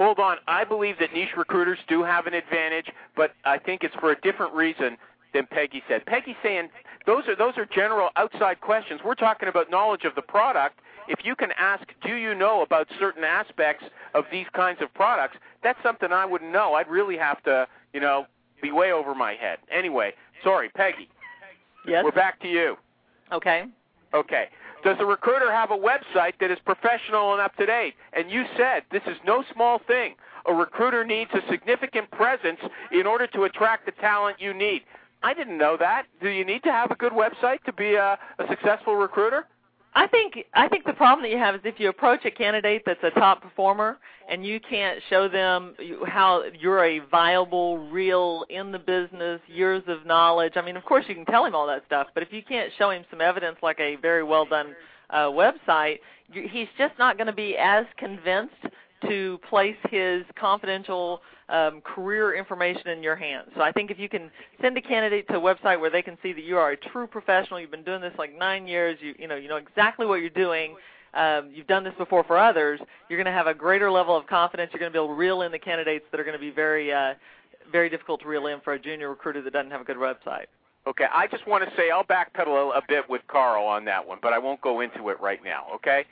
hold on. I believe that niche recruiters do have an advantage, but I think it's for a different reason than Peggy said. Peggy's saying those are those are general outside questions. We're talking about knowledge of the product. If you can ask, do you know about certain aspects of these kinds of products, that's something I wouldn't know. I'd really have to, you know, be way over my head. Anyway, sorry, Peggy. Yes? We're back to you. Okay. Okay. Does the recruiter have a website that is professional and up-to-date? And you said this is no small thing. A recruiter needs a significant presence in order to attract the talent you need. I didn't know that. Do you need to have a good website to be a, a successful recruiter? I think I think the problem that you have is if you approach a candidate that's a top performer and you can't show them how you're a viable, real, in the business, years of knowledge. I mean, of course you can tell him all that stuff, but if you can't show him some evidence like a very well done uh, website, you, he's just not going to be as convinced to place his confidential um, career information in your hands. So I think if you can send a candidate to a website where they can see that you are a true professional, you've been doing this like nine years, you you know you know exactly what you're doing, um, you've done this before for others, you're going to have a greater level of confidence. You're going to be able to reel in the candidates that are going to be very uh, very difficult to reel in for a junior recruiter that doesn't have a good website. Okay, I just want to say I'll backpedal a, a bit with Carl on that one, but I won't go into it right now, okay?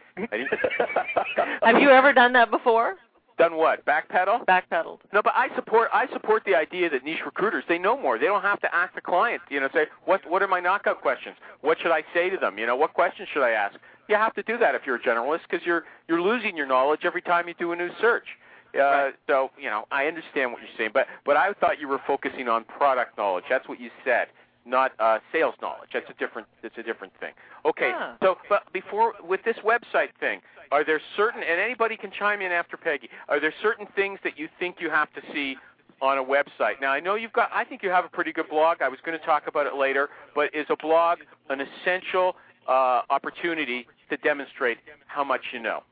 Have you ever done that before? Done what? Backpedal? Backpedaled. No, but I support I support the idea that niche recruiters, they know more. They don't have to ask the client, you know, say, what what are my knockout questions? What should I say to them? You know, what questions should I ask? You have to do that if you're a generalist because you're you're losing your knowledge every time you do a new search. Uh, right. So, you know, I understand what you're saying, but but I thought you were focusing on product knowledge. That's what you said, not uh, sales knowledge. That's a different that's a different thing. Okay. Yeah. So, but before with this website thing, are there certain, and anybody can chime in after Peggy, are there certain things that you think you have to see on a website? Now, I know you've got, I think you have a pretty good blog. I was going to talk about it later, but is a blog an essential uh, opportunity to demonstrate how much you know?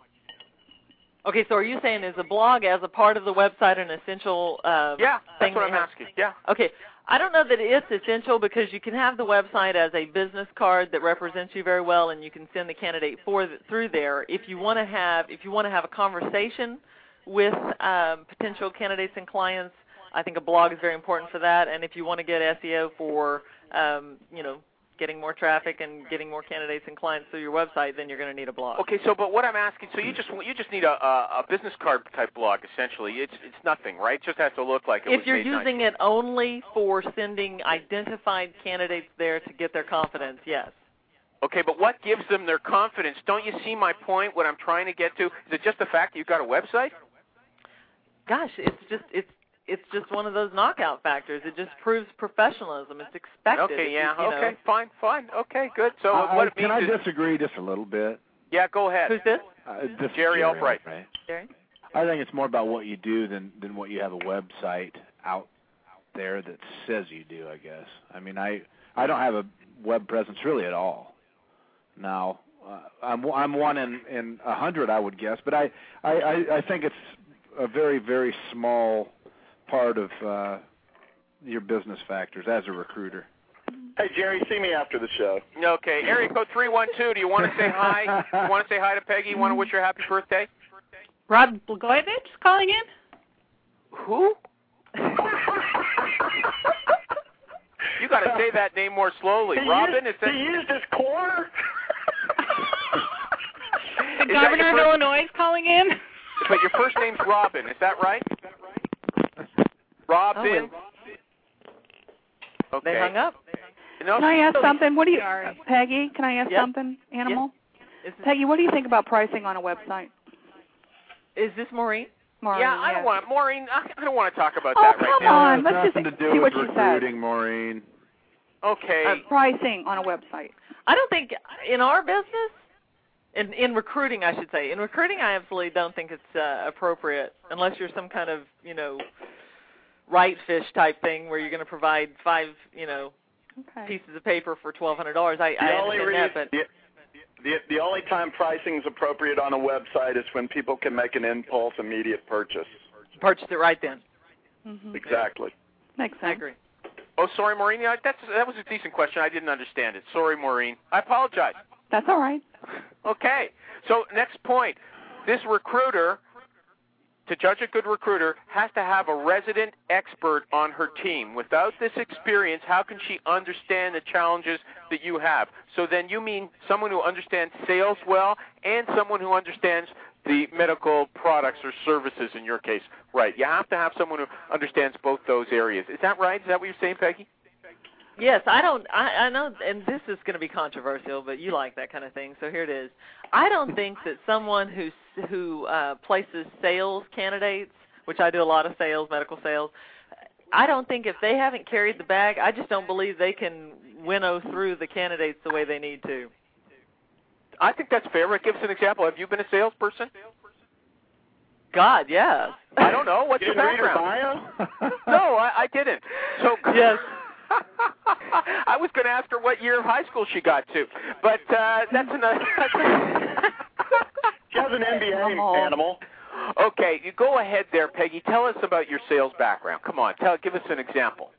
Okay, so are you saying is a blog as a part of the website an essential um, yeah, thing? That's what that I'm has, asking, yeah. Okay, I don't know that it's essential because you can have the website as a business card that represents you very well, and you can send the candidate for the, through there. If you want to have, if you want to have a conversation with um, potential candidates and clients, I think a blog is very important for that. And if you want to get S E O for, um, you know, getting more traffic and getting more candidates and clients through your website, then you're going to need a blog. Okay, so but what I'm asking, so you just you just need a, a, a business card type blog essentially. It's it's nothing, right? It just has to look like it if was you're made using nice. it only for sending identified candidates there to get their confidence, yes. Okay, but what gives them their confidence? Don't you see my point? What I'm trying to get to is it just the fact that you've got a website? Gosh, it's just it's. It's just one of those knockout factors. It just proves professionalism. It's expected. Okay, yeah, you, you okay, know. fine, fine, okay, good. So uh, what it can means I is, disagree just a little bit? Yeah, go ahead. Who's this? Uh, this Jerry Albright. Albright. Jerry? I think it's more about what you do than than what you have a website out there that says you do, I guess. I mean, I I don't have a web presence really at all. Now, uh, I'm I'm one in in a hundred, I would guess, but I, I I I think it's a very very small part of uh, your business factors as a recruiter. Hey, Jerry, see me after the show. Okay, area code three one two. Do you want to say hi? You want to say hi to Peggy? You want to wish her a happy birthday? Rod Blagojevich calling in? Who? You got to say that name more slowly. He Robin, used, is that? he used his core? The Is that governor your of first- Illinois is calling in? But your first name's Robin, is that right? Robin? Oh, Okay. They hung up. No, Can I ask something? What do you, Sorry. Peggy? Can I ask Yep. something? Animal. Is this, Peggy, what do you think about pricing on a website? is this Maureen? Maureen, yeah, I don't want Maureen. I I don't want to talk about Oh, that right come now. on. It Let's has just nothing to do see with what she says. recruiting, Maureen. Okay. Uh, pricing on a website. I don't think in our business, in in recruiting, I should say, in recruiting, I absolutely don't think it's uh, appropriate unless you're some kind of, you know, right fish type thing where you're going to provide five, you know, Okay. pieces of paper for twelve hundred dollars. I, The I only understand reason, that, but the, the, the only time pricing is appropriate on a website is when people can make an impulse immediate purchase. purchase it right then. Mm-hmm. Exactly. Makes I sense. agree. Oh, sorry, Maureen. Yeah, that's that was a decent question. I didn't understand it. Sorry, Maureen. I apologize. That's all right. Okay. So next point. This recruiter to judge a good recruiter, has to have a resident expert on her team. Without this experience, how can she understand the challenges that you have? So then you mean someone who understands sales well and someone who understands the medical products or services in your case. Right. You have to have someone who understands both those areas. Is that right? Is that what you're saying, Peggy? Yes, I don't, I, I know, and this is going to be controversial, but you like that kind of thing, so here it is. I don't think that someone who, who uh, places sales candidates, which I do a lot of sales, medical sales, I don't think if they haven't carried the bag, I just don't believe they can winnow through the candidates the way they need to. I think that's fair. Rick, give us an example. Have you been a salesperson? God, yes. I don't know. What's you your didn't background? Read her bio? No, I, I didn't. So yes. I was going to ask her what year of high school she got to, but uh, that's another. She has an M B A, Oh. animal. Okay, you go ahead there, Peggy. Tell us about your sales background. Come on, tell. Give us an example.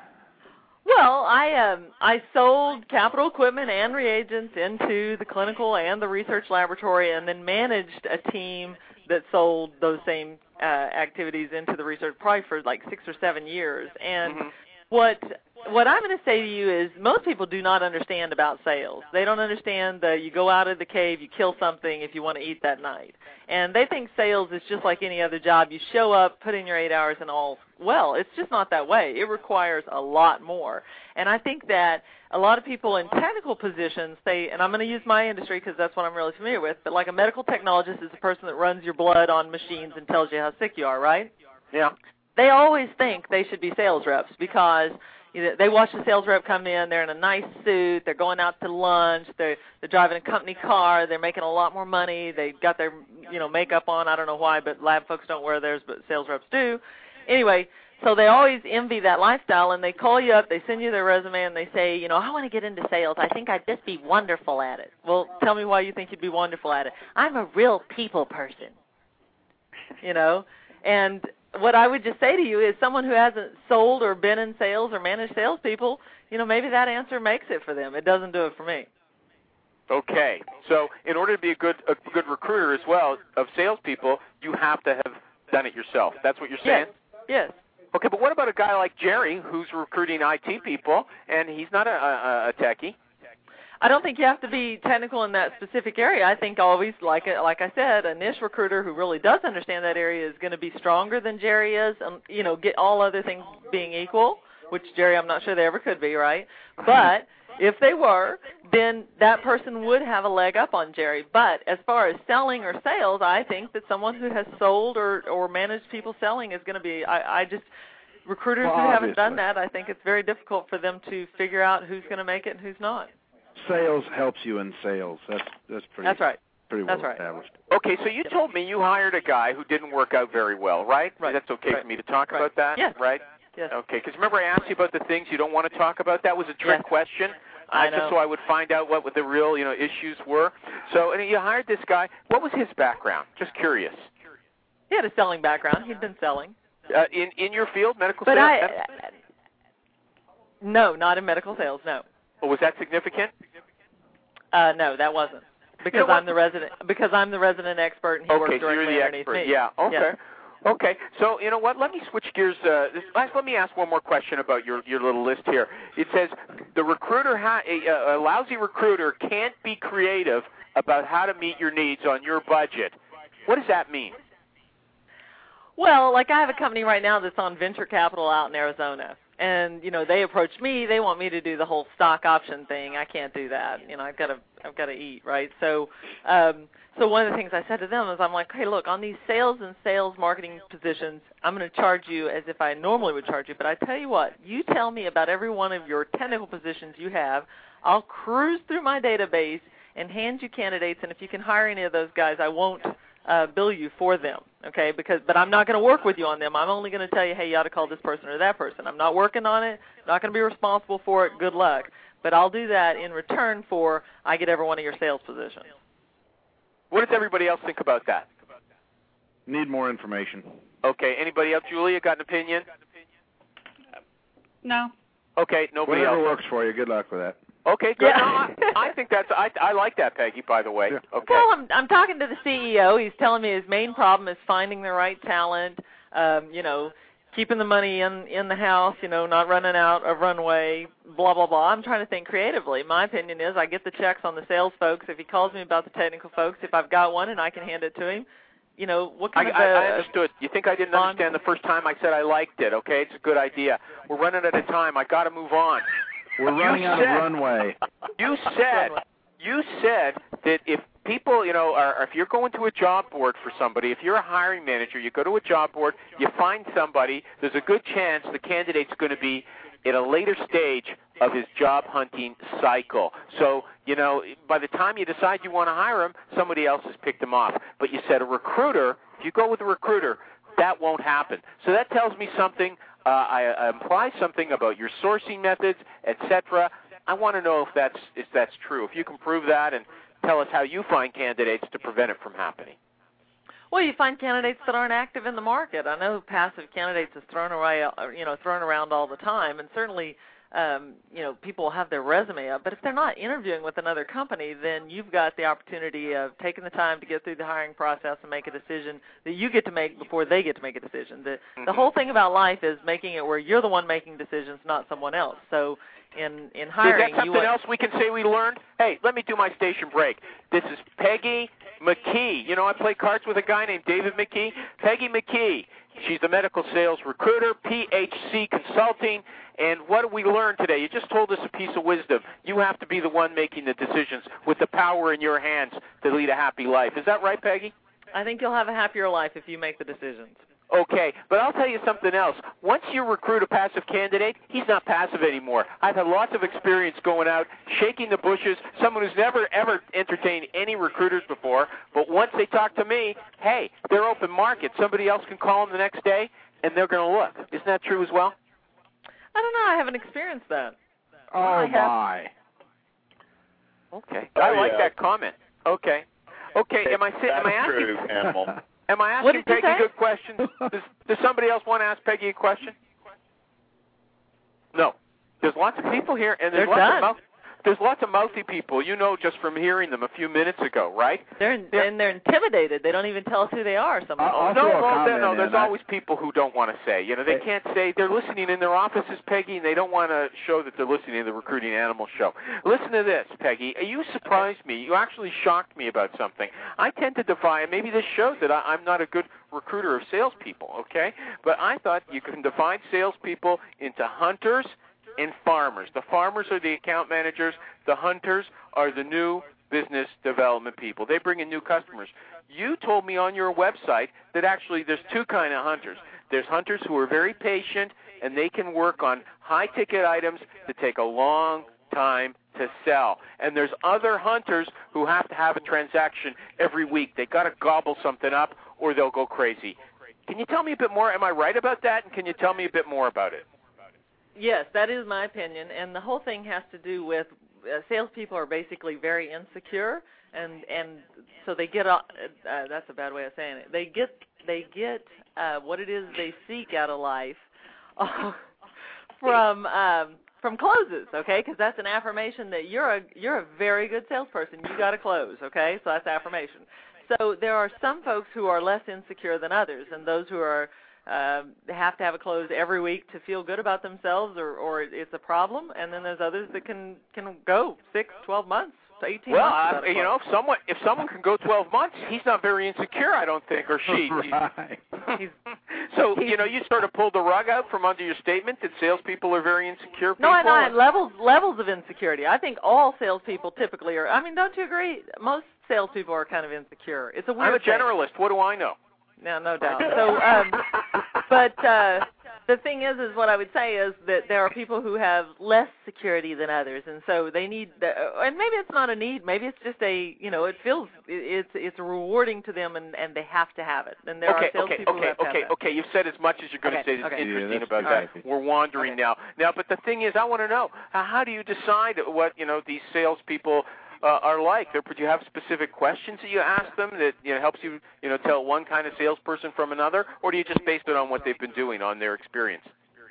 Well, I um I sold capital equipment and reagents into the clinical and the research laboratory, and then managed a team that sold those same uh, activities into the research probably for like six or seven years. And Mm-hmm. what what I'm going to say to you is most people do not understand about sales. They don't understand that you go out of the cave, you kill something if you want to eat that night. And they think sales is just like any other job. You show up, put in your eight hours, and all. Well, it's just not that way. It requires a lot more. And I think that a lot of people in technical positions, they, and I'm going to use my industry because that's what I'm really familiar with, but like a medical technologist is a person that runs your blood on machines and tells you how sick you are, right? Yeah. They always think they should be sales reps because you know, they watch the sales rep come in, they're in a nice suit, they're going out to lunch, they're, they're driving a company car, they're making a lot more money, they've got their you know makeup on, I don't know why, but lab folks don't wear theirs, but sales reps do. Anyway, so they always envy that lifestyle, and they call you up, they send you their resume, and they say, you know, I want to get into sales. I think I'd just be wonderful at it. Well, tell me why you think you'd be wonderful at it. I'm a real people person, you know, and what I would just say to you is someone who hasn't sold or been in sales or managed salespeople, you know, maybe that answer makes it for them. It doesn't do it for me. Okay. So in order to be a good a good recruiter as well of salespeople, you have to have done it yourself. That's what you're saying? Yes. Yes. Okay, but what about a guy like Jerry who's recruiting I T people, and he's not a, a, a techie? I don't think you have to be technical in that specific area. I think always, like like I said, a niche recruiter who really does understand that area is going to be stronger than Jerry is, and, you know, get all other things being equal, which Jerry I'm not sure they ever could be, right? But if they were, then that person would have a leg up on Jerry. But as far as selling or sales, I think that someone who has sold or, or managed people selling is going to be, I, I just, recruiters well, who haven't obviously. done that, I think it's very difficult for them to figure out who's going to make it and who's not. Sales helps you in sales. That's that's pretty. That's right. Pretty well That's right. established. Okay, so you told me you hired a guy who didn't work out very well, right? Right. That's okay Right. for me to talk Right. about that, Yes. right? Yes. Okay, because remember I asked you about the things you don't want to talk about? That was a trick Yes. question. I uh, know. Just so I would find out what the real, you know, issues were. So, and you hired this guy. What was his background? Just curious. He had a selling background. He'd been selling. Uh, in in your field, medical But sales? I, Med- uh, no, not in medical sales, no. oh, was that significant? Uh, no, that wasn't. Because You know what? I'm the resident. Because I'm the resident expert, and he works Okay, so directly you're the underneath expert. me. Yeah. Okay. Yes. Okay. So you know what? Let me switch gears. Uh, this, let me ask one more question about your your little list here. It says the recruiter, ha- a, a lousy recruiter, can't be creative about how to meet your needs on your budget. What does that mean? Well, like I have a company right now that's on venture capital out in Arizona. And, you know, they approached me. They want me to do the whole stock option thing. I can't do that. You know, I've got to I've got to eat, right? So um, so one of the things I said to them is I'm like, hey, look, on these sales and sales marketing positions, I'm going to charge you as if I normally would charge you. But I tell you what, you tell me about every one of your technical positions you have. I'll cruise through my database and hand you candidates. And if you can hire any of those guys, I won't uh, bill you for them, okay? Because, but I'm not going to work with you on them. I'm only going to tell you, hey, you ought to call this person or that person. I'm not working on it. I'm not going to be responsible for it. Good luck. But I'll do that in return for I get every one of your sales positions. What does everybody else think about that? Need more information. Okay. Anybody else? Julia, got an opinion? No. Okay. Nobody Whatever else. works for you. Good luck with that. Okay, good. Yeah. No, I, I think that's I I like that, Peggy. By the way. Yeah. Okay. Well, I'm I'm talking to the C E O. He's telling me his main problem is finding the right talent. Um, you know, keeping the money in in the house. You know, not running out of runway. Blah blah blah. I'm trying to think creatively. My opinion is I get the checks on the sales folks. If he calls me about the technical folks, if I've got one and I can hand it to him, you know, what kind I, of I, a, I understood. You think I didn't bond- understand the first time I said I liked it? Okay, it's a good idea. We're running out of time. I got to move on. We're running You out said- of runway. You said you said that if people, you know, are, if you're going to a job board for somebody, if you're a hiring manager, you go to a job board, you find somebody, there's a good chance the candidate's going to be in a later stage of his job hunting cycle. So, you know, by the time you decide you want to hire him, somebody else has picked him off. But you said a recruiter, if you go with a recruiter, that won't happen. So that tells me something. Uh, I, I imply something about your sourcing methods, et cetera. I want to know if that's if that's true. If you can prove that and tell us how you find candidates to prevent it from happening. Well, you find candidates that aren't active in the market. I know passive candidates is thrown away, you know, thrown around all the time, and certainly, um, you know, people have their resume up. But if they're not interviewing with another company, then you've got the opportunity of taking the time to get through the hiring process and make a decision that you get to make before they get to make a decision. The Mm-hmm. the whole thing about life is making it where you're the one making decisions, not someone else. So in in hiring, is that something you else we can say we learned? Hey, let me do my station break. This is Peggy McKee. You know, I play cards with a guy named David McKee. Peggy McKee. She's the medical sales recruiter, P H C Consulting. And what did we learn today? You just told us a piece of wisdom. You have to be the one making the decisions with the power in your hands to lead a happy life. Is that right, Peggy? I think you'll have a happier life if you make the decisions. Okay, but I'll tell you something else. Once you recruit a passive candidate, he's not passive anymore. I've had lots of experience going out, shaking the bushes, someone who's never, ever entertained any recruiters before, but once they talk to me, hey, they're open market. Somebody else can call them the next day, and they're going to look. Isn't that true as well? I don't know. I haven't experienced that. Oh, I have- my. Okay. Oh, I like yeah. that comment. Okay. Okay, am I, si- am I That's asking... true, Animal. Am I What asking did you Peggy say? good questions? Does, does somebody else want to ask Peggy a question? No. There's lots of people here, and there's They're lots done. of mouth, there's lots of mouthy people. You know, just from hearing them a few minutes ago, right? They're Yeah. and they're intimidated. They don't even tell us who they are. Some of I'll- I'll them. no, throw a well, comment no, in. there's I- always people who don't want to say. You know, they Hey. can't say they're listening in their offices, Peggy, and they don't want to show that they're listening to the Recruiting Animal Show. Listen to this, Peggy. You surprised me. You actually shocked me about something. I tend to defy, and maybe this shows that I, I'm not a good recruiter of salespeople, okay? But I thought you can divide salespeople into hunters and farmers. The farmers are the account managers. The hunters are the new business development people. They bring in new customers. You told me on your website that actually there's two kind of hunters. There's hunters who are very patient, and they can work on high-ticket items that take a long time to sell. And there's other hunters who have to have a transaction every week. They got to gobble something up, or they'll go crazy. Can you tell me a bit more? Am I right about that? And can you tell me a bit more about it? Yes, that is my opinion, and the whole thing has to do with uh, salespeople are basically very insecure, and and so they get uh, uh, that's a bad way of saying it. They get they get uh, what it is they seek out of life uh, from um, from closes, okay? Because that's an affirmation that you're a you're a very good salesperson. You got to close, okay? So that's affirmation. So there are some folks who are less insecure than others, and those who are Um, they have to have a close every week to feel good about themselves, or, or it's a problem. And then there's others that can, can go six, twelve months, to eighteen Well, months. I, without a you know, close. if someone if someone can go twelve months, he's not very insecure, I don't think, or she. Right. So you know, you sort of pulled the rug out from under your statement that salespeople are very insecure people. No, I know levels levels of insecurity. I think all salespeople typically are. I mean, don't you agree? Most salespeople are kind of insecure. It's a weird. I'm a thing. generalist. What do I know? No, no doubt. So, um, but uh, the thing is, is what I would say is that there are people who have less security than others, and so they need. The, and maybe it's not a need. Maybe it's just a, you know, it feels it's it's rewarding to them, and, and they have to have it. And there okay, are salespeople okay, who have okay, to okay, have that. okay. You've said as much as you're going to Okay, say that's okay. interesting Yeah, about that's that. pretty We're wandering Okay. now. Now, but the thing is, I want to know how, how do you decide what you know these salespeople uh, are like? Do you have specific questions that you ask them that you know helps you you know tell one kind of salesperson from another, or do you just base it on what they've been doing, on their experience?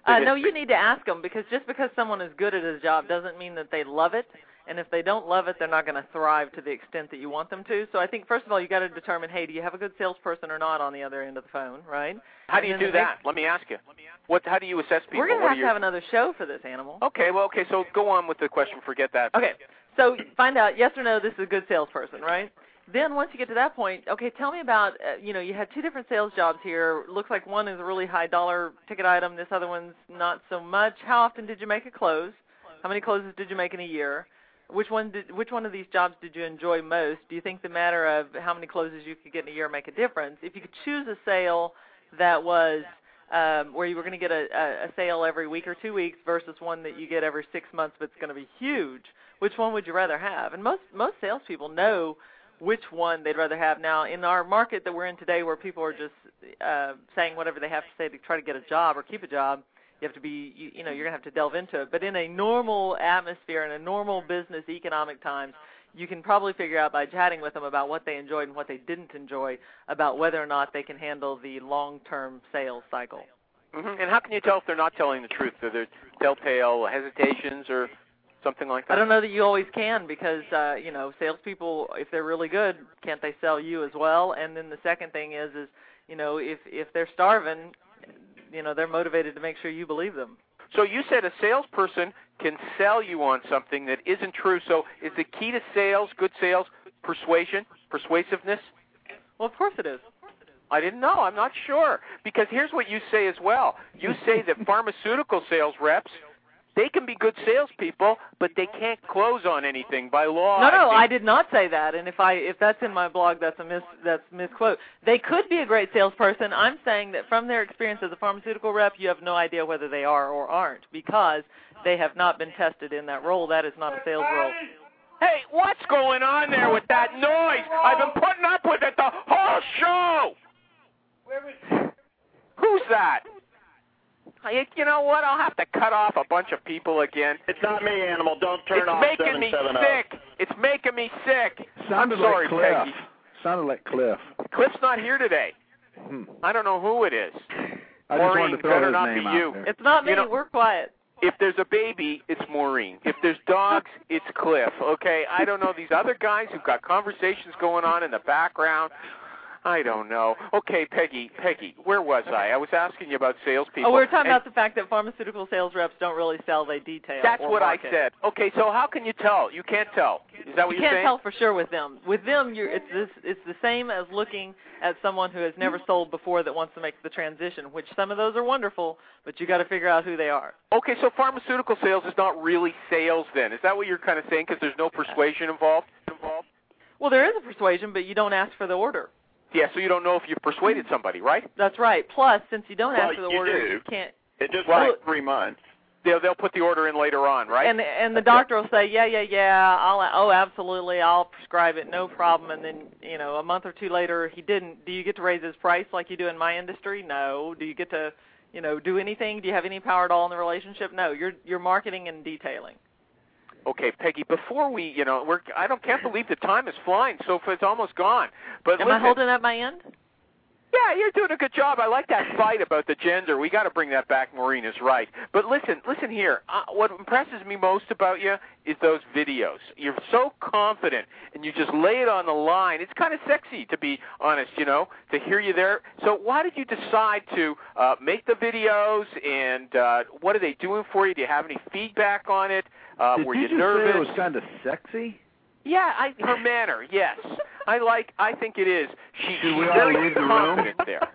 Uh, no, you need to ask them, because just because someone is good at his job doesn't mean that they love it. And if they don't love it, they're not going to thrive to the extent that you want them to. So I think, first of all, you got to determine, hey, do you have a good salesperson or not on the other end of the phone, right? How do you do that? Let me ask you. What? How do you assess people? We're going to What have your... to have another show for this, Animal. Okay, well, okay, so go on with the question. Forget that. Okay, so find out, yes or no, this is a good salesperson, right? Then once you get to that point, okay, tell me about, uh, you know, you had two different sales jobs here. Looks like one is a really high dollar ticket item. This other one's not so much. How often did you make a close? How many closes did you make in a year? Which one did, which one of these jobs did you enjoy most? Do you think the matter of how many closes you could get in a year make a difference? If you could choose a sale that was um, where you were going to get a, a, a sale every week or two weeks versus one that you get every six months but it's going to be huge, which one would you rather have? And most most salespeople know which one they'd rather have. Now, in our market that we're in today, where people are just uh, saying whatever they have to say to try to get a job or keep a job, you have to be, you, you know, you're going to have to delve into it. But in a normal atmosphere, in a normal business economic times, you can probably figure out by chatting with them about what they enjoyed and what they didn't enjoy, about whether or not they can handle the long-term sales cycle. Mm-hmm. And how can you tell if they're not telling the truth? Are there telltale hesitations or something like that? I don't know that you always can, because, uh, you know, salespeople, if they're really good, can't they sell you as well? And then the second thing is, is you know, if, if they're starving, you know, they're motivated to make sure you believe them. So you said a salesperson can sell you on something that isn't true. So is the key to sales, good sales, persuasion, persuasiveness? Well, of course it is. I didn't know. I'm not sure. Because here's what you say as well. You say that pharmaceutical sales reps, they can be good salespeople, but they can't close on anything by law. No, no, I, I did not say that. And if I if that's in my blog, that's a mis that's misquote. They could be a great salesperson. I'm saying that from their experience as a pharmaceutical rep, you have no idea whether they are or aren't, because they have not been tested in that role. That is not a sales role. Hey, what's going on there with that noise? I've been putting up with it the whole show. Who's that? You know what? I'll have to cut off a bunch of people again. It's not me, Animal. Don't turn it's off making me sick. It's making me sick. Sounded I'm sorry, like Cliff. Peggy. Sounded like Cliff. Cliff's not here today. Hmm. I don't know who it is. I just Maureen, wanted to throw better his not name be out you. there. It's not me. You know, we're quiet. If there's a baby, it's Maureen. If there's dogs, it's Cliff. Okay? I don't know these other guys who've got conversations going on in the background. I don't know. Okay, Peggy, Peggy, where was I? I was asking you about salespeople. Oh, we were talking about the fact that pharmaceutical sales reps don't really sell, they detail. That's or what market. I said. Okay, so how can you tell? You can't tell. Is that what you you're can't saying? tell for sure with them. With them, you're, it's this, it's the same as looking at someone who has never sold before that wants to make the transition, which some of those are wonderful, but you got to figure out who they are. Okay, so pharmaceutical sales is not really sales then. Is that what you're kind of saying, because there's no persuasion involved? involved? Well, there is a persuasion, but you don't ask for the order. Yeah, so you don't know if you've persuaded somebody, right? That's right. Plus, since you don't well, ask for the you order, do. you can't. It just Right. takes three months. They'll they'll put the order in later on, right? And and the doctor will say, yeah, yeah, yeah, I'll oh, absolutely, I'll prescribe it, no problem. And then, you know, a month or two later, he didn't. Do you get to raise his price like you do in my industry? No. Do you get to, you know, do anything? Do you have any power at all in the relationship? No. You're you're marketing and detailing. Okay, Peggy. Before we, you know, we're I don't can't believe the time is flying. So it's almost gone. But am listen, I holding up my end? Yeah, you're doing a good job. I like that fight about the gender. We got to bring that back. Maureen is right. But listen, listen here. Uh, what impresses me most about you is those videos. You're so confident, and you just lay it on the line. It's kind of sexy, to be honest, you know, to hear you there. So why did you decide to uh, make the videos, and uh, what are they doing for you? Do you have any feedback on it? Uh, Did were you, you just nervous? say it was kind of sexy? Yeah, I, her manner, yes. I like. I think it is. She, Should we she's all very leave the room? confident there.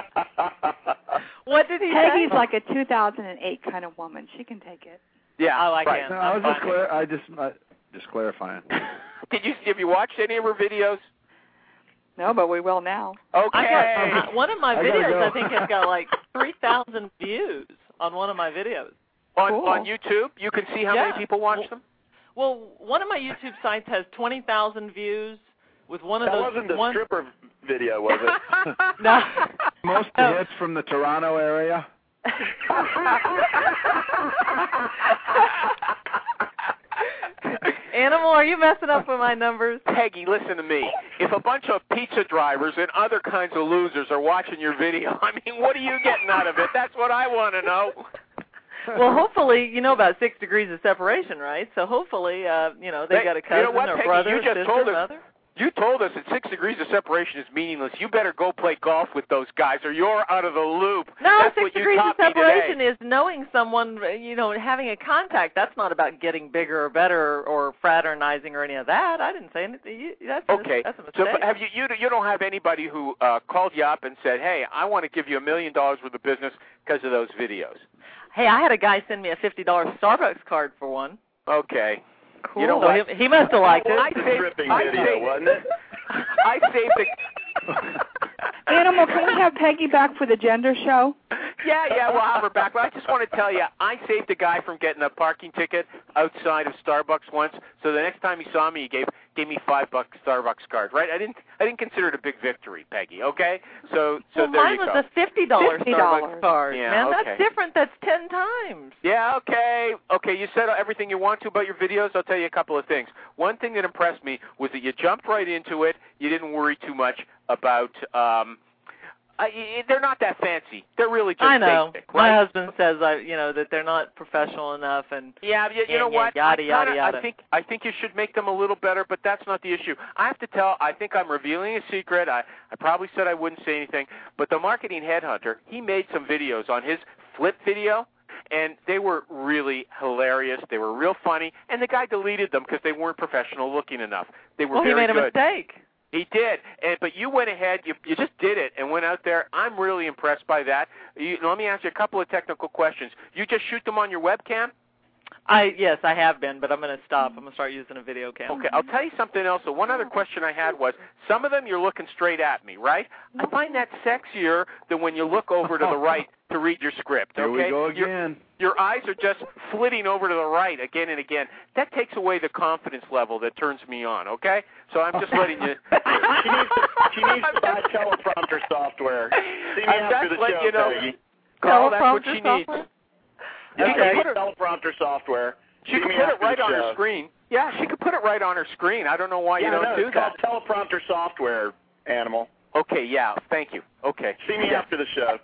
What did he Peggy's say? like a two thousand eight kind of woman. She can take it. Yeah, Oh, I right. can. No, I was just fine. clar- I just uh, just clarifying. Did you have you watched any of her videos? No, but we will now. Okay. I got, uh, one of my I gotta videos, go. I think, has got like three thousand views on one of my videos. on Cool. on YouTube, you can see how Yeah. many people watch Well, them. Well, one of my YouTube sites has twenty thousand views with one of That those. wasn't the one, stripper video, was it? No. Most of the hits from the Toronto area. Animal, are you messing up with my numbers? Peggy, listen to me. If a bunch of pizza drivers and other kinds of losers are watching your video, I mean, what are you getting out of it? That's what I want to know. Well, hopefully, you know about six degrees of separation, right? So hopefully, uh, you know, they've Hey, got a cousin you know what, or Peggy, brother, you just sister, told us, mother. You told us that six degrees of separation is meaningless. You better go play golf with those guys, or you're out of the loop. No, That's six what you degrees of taught me separation today. is knowing someone, you know, having a contact. That's not about getting bigger or better or fraternizing or any of that. I didn't say anything. You, that's Okay. A, that's a mistake. So but have you, you you don't have anybody who uh, called you up and said, "Hey, I want to give you a million dollars worth of business because of those videos"? Hey, I had a guy send me a fifty dollar Starbucks card for one. Okay. Cool. You know so what? he, he must have liked Well, it. that's a dripping video, saved, wasn't it? I saved the. Animal, can we have Peggy back for the gender show? Yeah, yeah, we'll have her back. But I just want to tell you, I saved a guy from getting a parking ticket outside of Starbucks once. So the next time he saw me, he gave gave me five bucks Starbucks card. Right? I didn't I didn't consider it a big victory, Peggy. Okay? So so well, there mine you was go. a fifty dollar fifty dollars Starbucks card. Yeah, Man, okay. that's different. That's ten times. Yeah, okay. Okay, you said everything you want to about your videos. I'll tell you a couple of things. One thing that impressed me was that you jumped right into it. You didn't worry too much about um uh, they're not that fancy. They're really just I know. basic, My right? husband says I, you know, that they're not professional enough, and yeah, you, you yeah, know yeah, what? Yada I yada kinda, yada. I think I think you should make them a little better, but that's not the issue. I have to tell. I think I'm revealing a secret. I I probably said I wouldn't say anything, but the marketing headhunter, he made some videos on his flip video. And they were really hilarious. They were real funny. And the guy deleted them because they weren't professional looking enough. They were well, very he made good. a mistake. He did. And, but you went ahead. You, you just did it and went out there. I'm really impressed by that. You, let me ask you a couple of technical questions. You just shoot them on your webcam? I yes, I have been, but I'm going to stop. I'm going to start using a video camera. Okay, I'll tell you something else. So one other question I had was, some of them you're looking straight at me, right? I find that sexier than when you look over to the right to read your script, okay? Here we go Your- again. Your eyes are just flitting over to the right again and again. That takes away the confidence level that turns me on, okay? So I'm just letting you... She needs, she needs to buy teleprompter software. See me I'm after just the letting show, you know. Peggy. Carl, that's what Teleprompter she software? needs. Yeah, She she can needs put it, teleprompter software. she See can me put it after right the on her show. screen. Yeah, she could put it right on her screen. I don't know why Yeah, you don't no, do it's that. called teleprompter software, Animal. Okay, yeah, thank you. Okay. See me Yeah. after the show.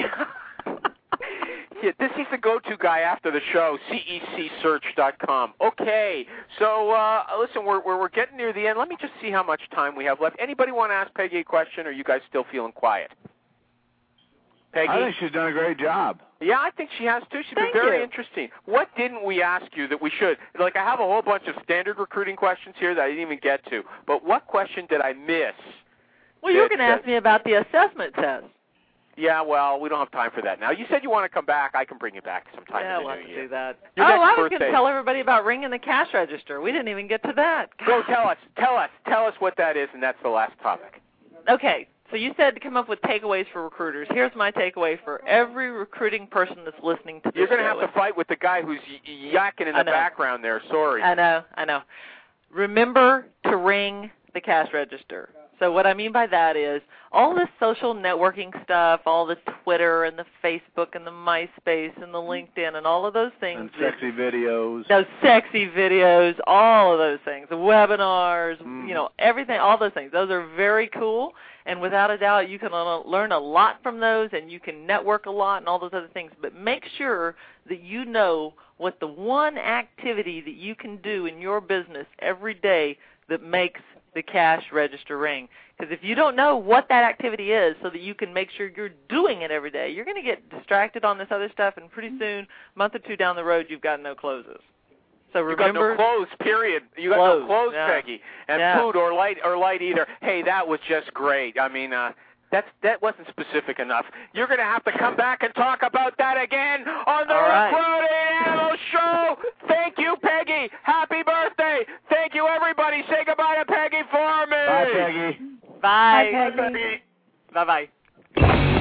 Yeah, this is the go-to guy after the show, C E C search dot com. Okay, so uh, listen, we're, we're we're getting near the end. Let me just see how much time we have left. Anybody want to ask Peggy a question, or are you guys still feeling quiet? Peggy? I think she's done a great job. Yeah, I think she has too. She's Thank been very you. interesting. What didn't we ask you that we should? Like, I have a whole bunch of standard recruiting questions here that I didn't even get to. But what question did I miss? Well, you were that- going to ask that- me about the assessment test. Yeah, well, we don't have time for that now. You said you want to come back. I can bring you back sometime Yeah, in the we'll new have to year. do that. Your oh, next I was going birthday. to tell everybody about ringing the cash register. We didn't even get to that. Go tell us. Tell us. Tell us what that is, and that's the last topic. Okay, so you said to come up with takeaways for recruiters. Here's my takeaway for every recruiting person that's listening to this You're going to show. have to fight with the guy who's y- yakking in I the know. background there. Sorry. I know, I know. Remember to ring the cash register. So what I mean by that is all this social networking stuff, all the Twitter and the Facebook and the MySpace and the LinkedIn and all of those things. And that- sexy videos. Those sexy videos, all of those things, the webinars, Mm. you know, everything, all those things. Those are very cool, and without a doubt, you can uh, learn a lot from those, and you can network a lot and all those other things. But make sure that you know what the one activity that you can do in your business every day that makes the cash register ring. Because if you don't know what that activity is so that you can make sure you're doing it every day, you're going to get distracted on this other stuff, and pretty soon, a month or two down the road, you've got no closes. So You got remember, no clothes, period. You got Clothes, no clothes, yeah. Peggy. And Yeah. food or light or light either. Hey, that was just great. I mean, uh, that's that wasn't specific enough. You're going to have to come back and talk about that again on the All right. Recruiting Animal Show. Thank you, Peggy. Happy birthday. Thank you, everybody. Say goodbye to Peggy for me. Bye, Peggy. bye. Bye, Peggy. Bye-bye.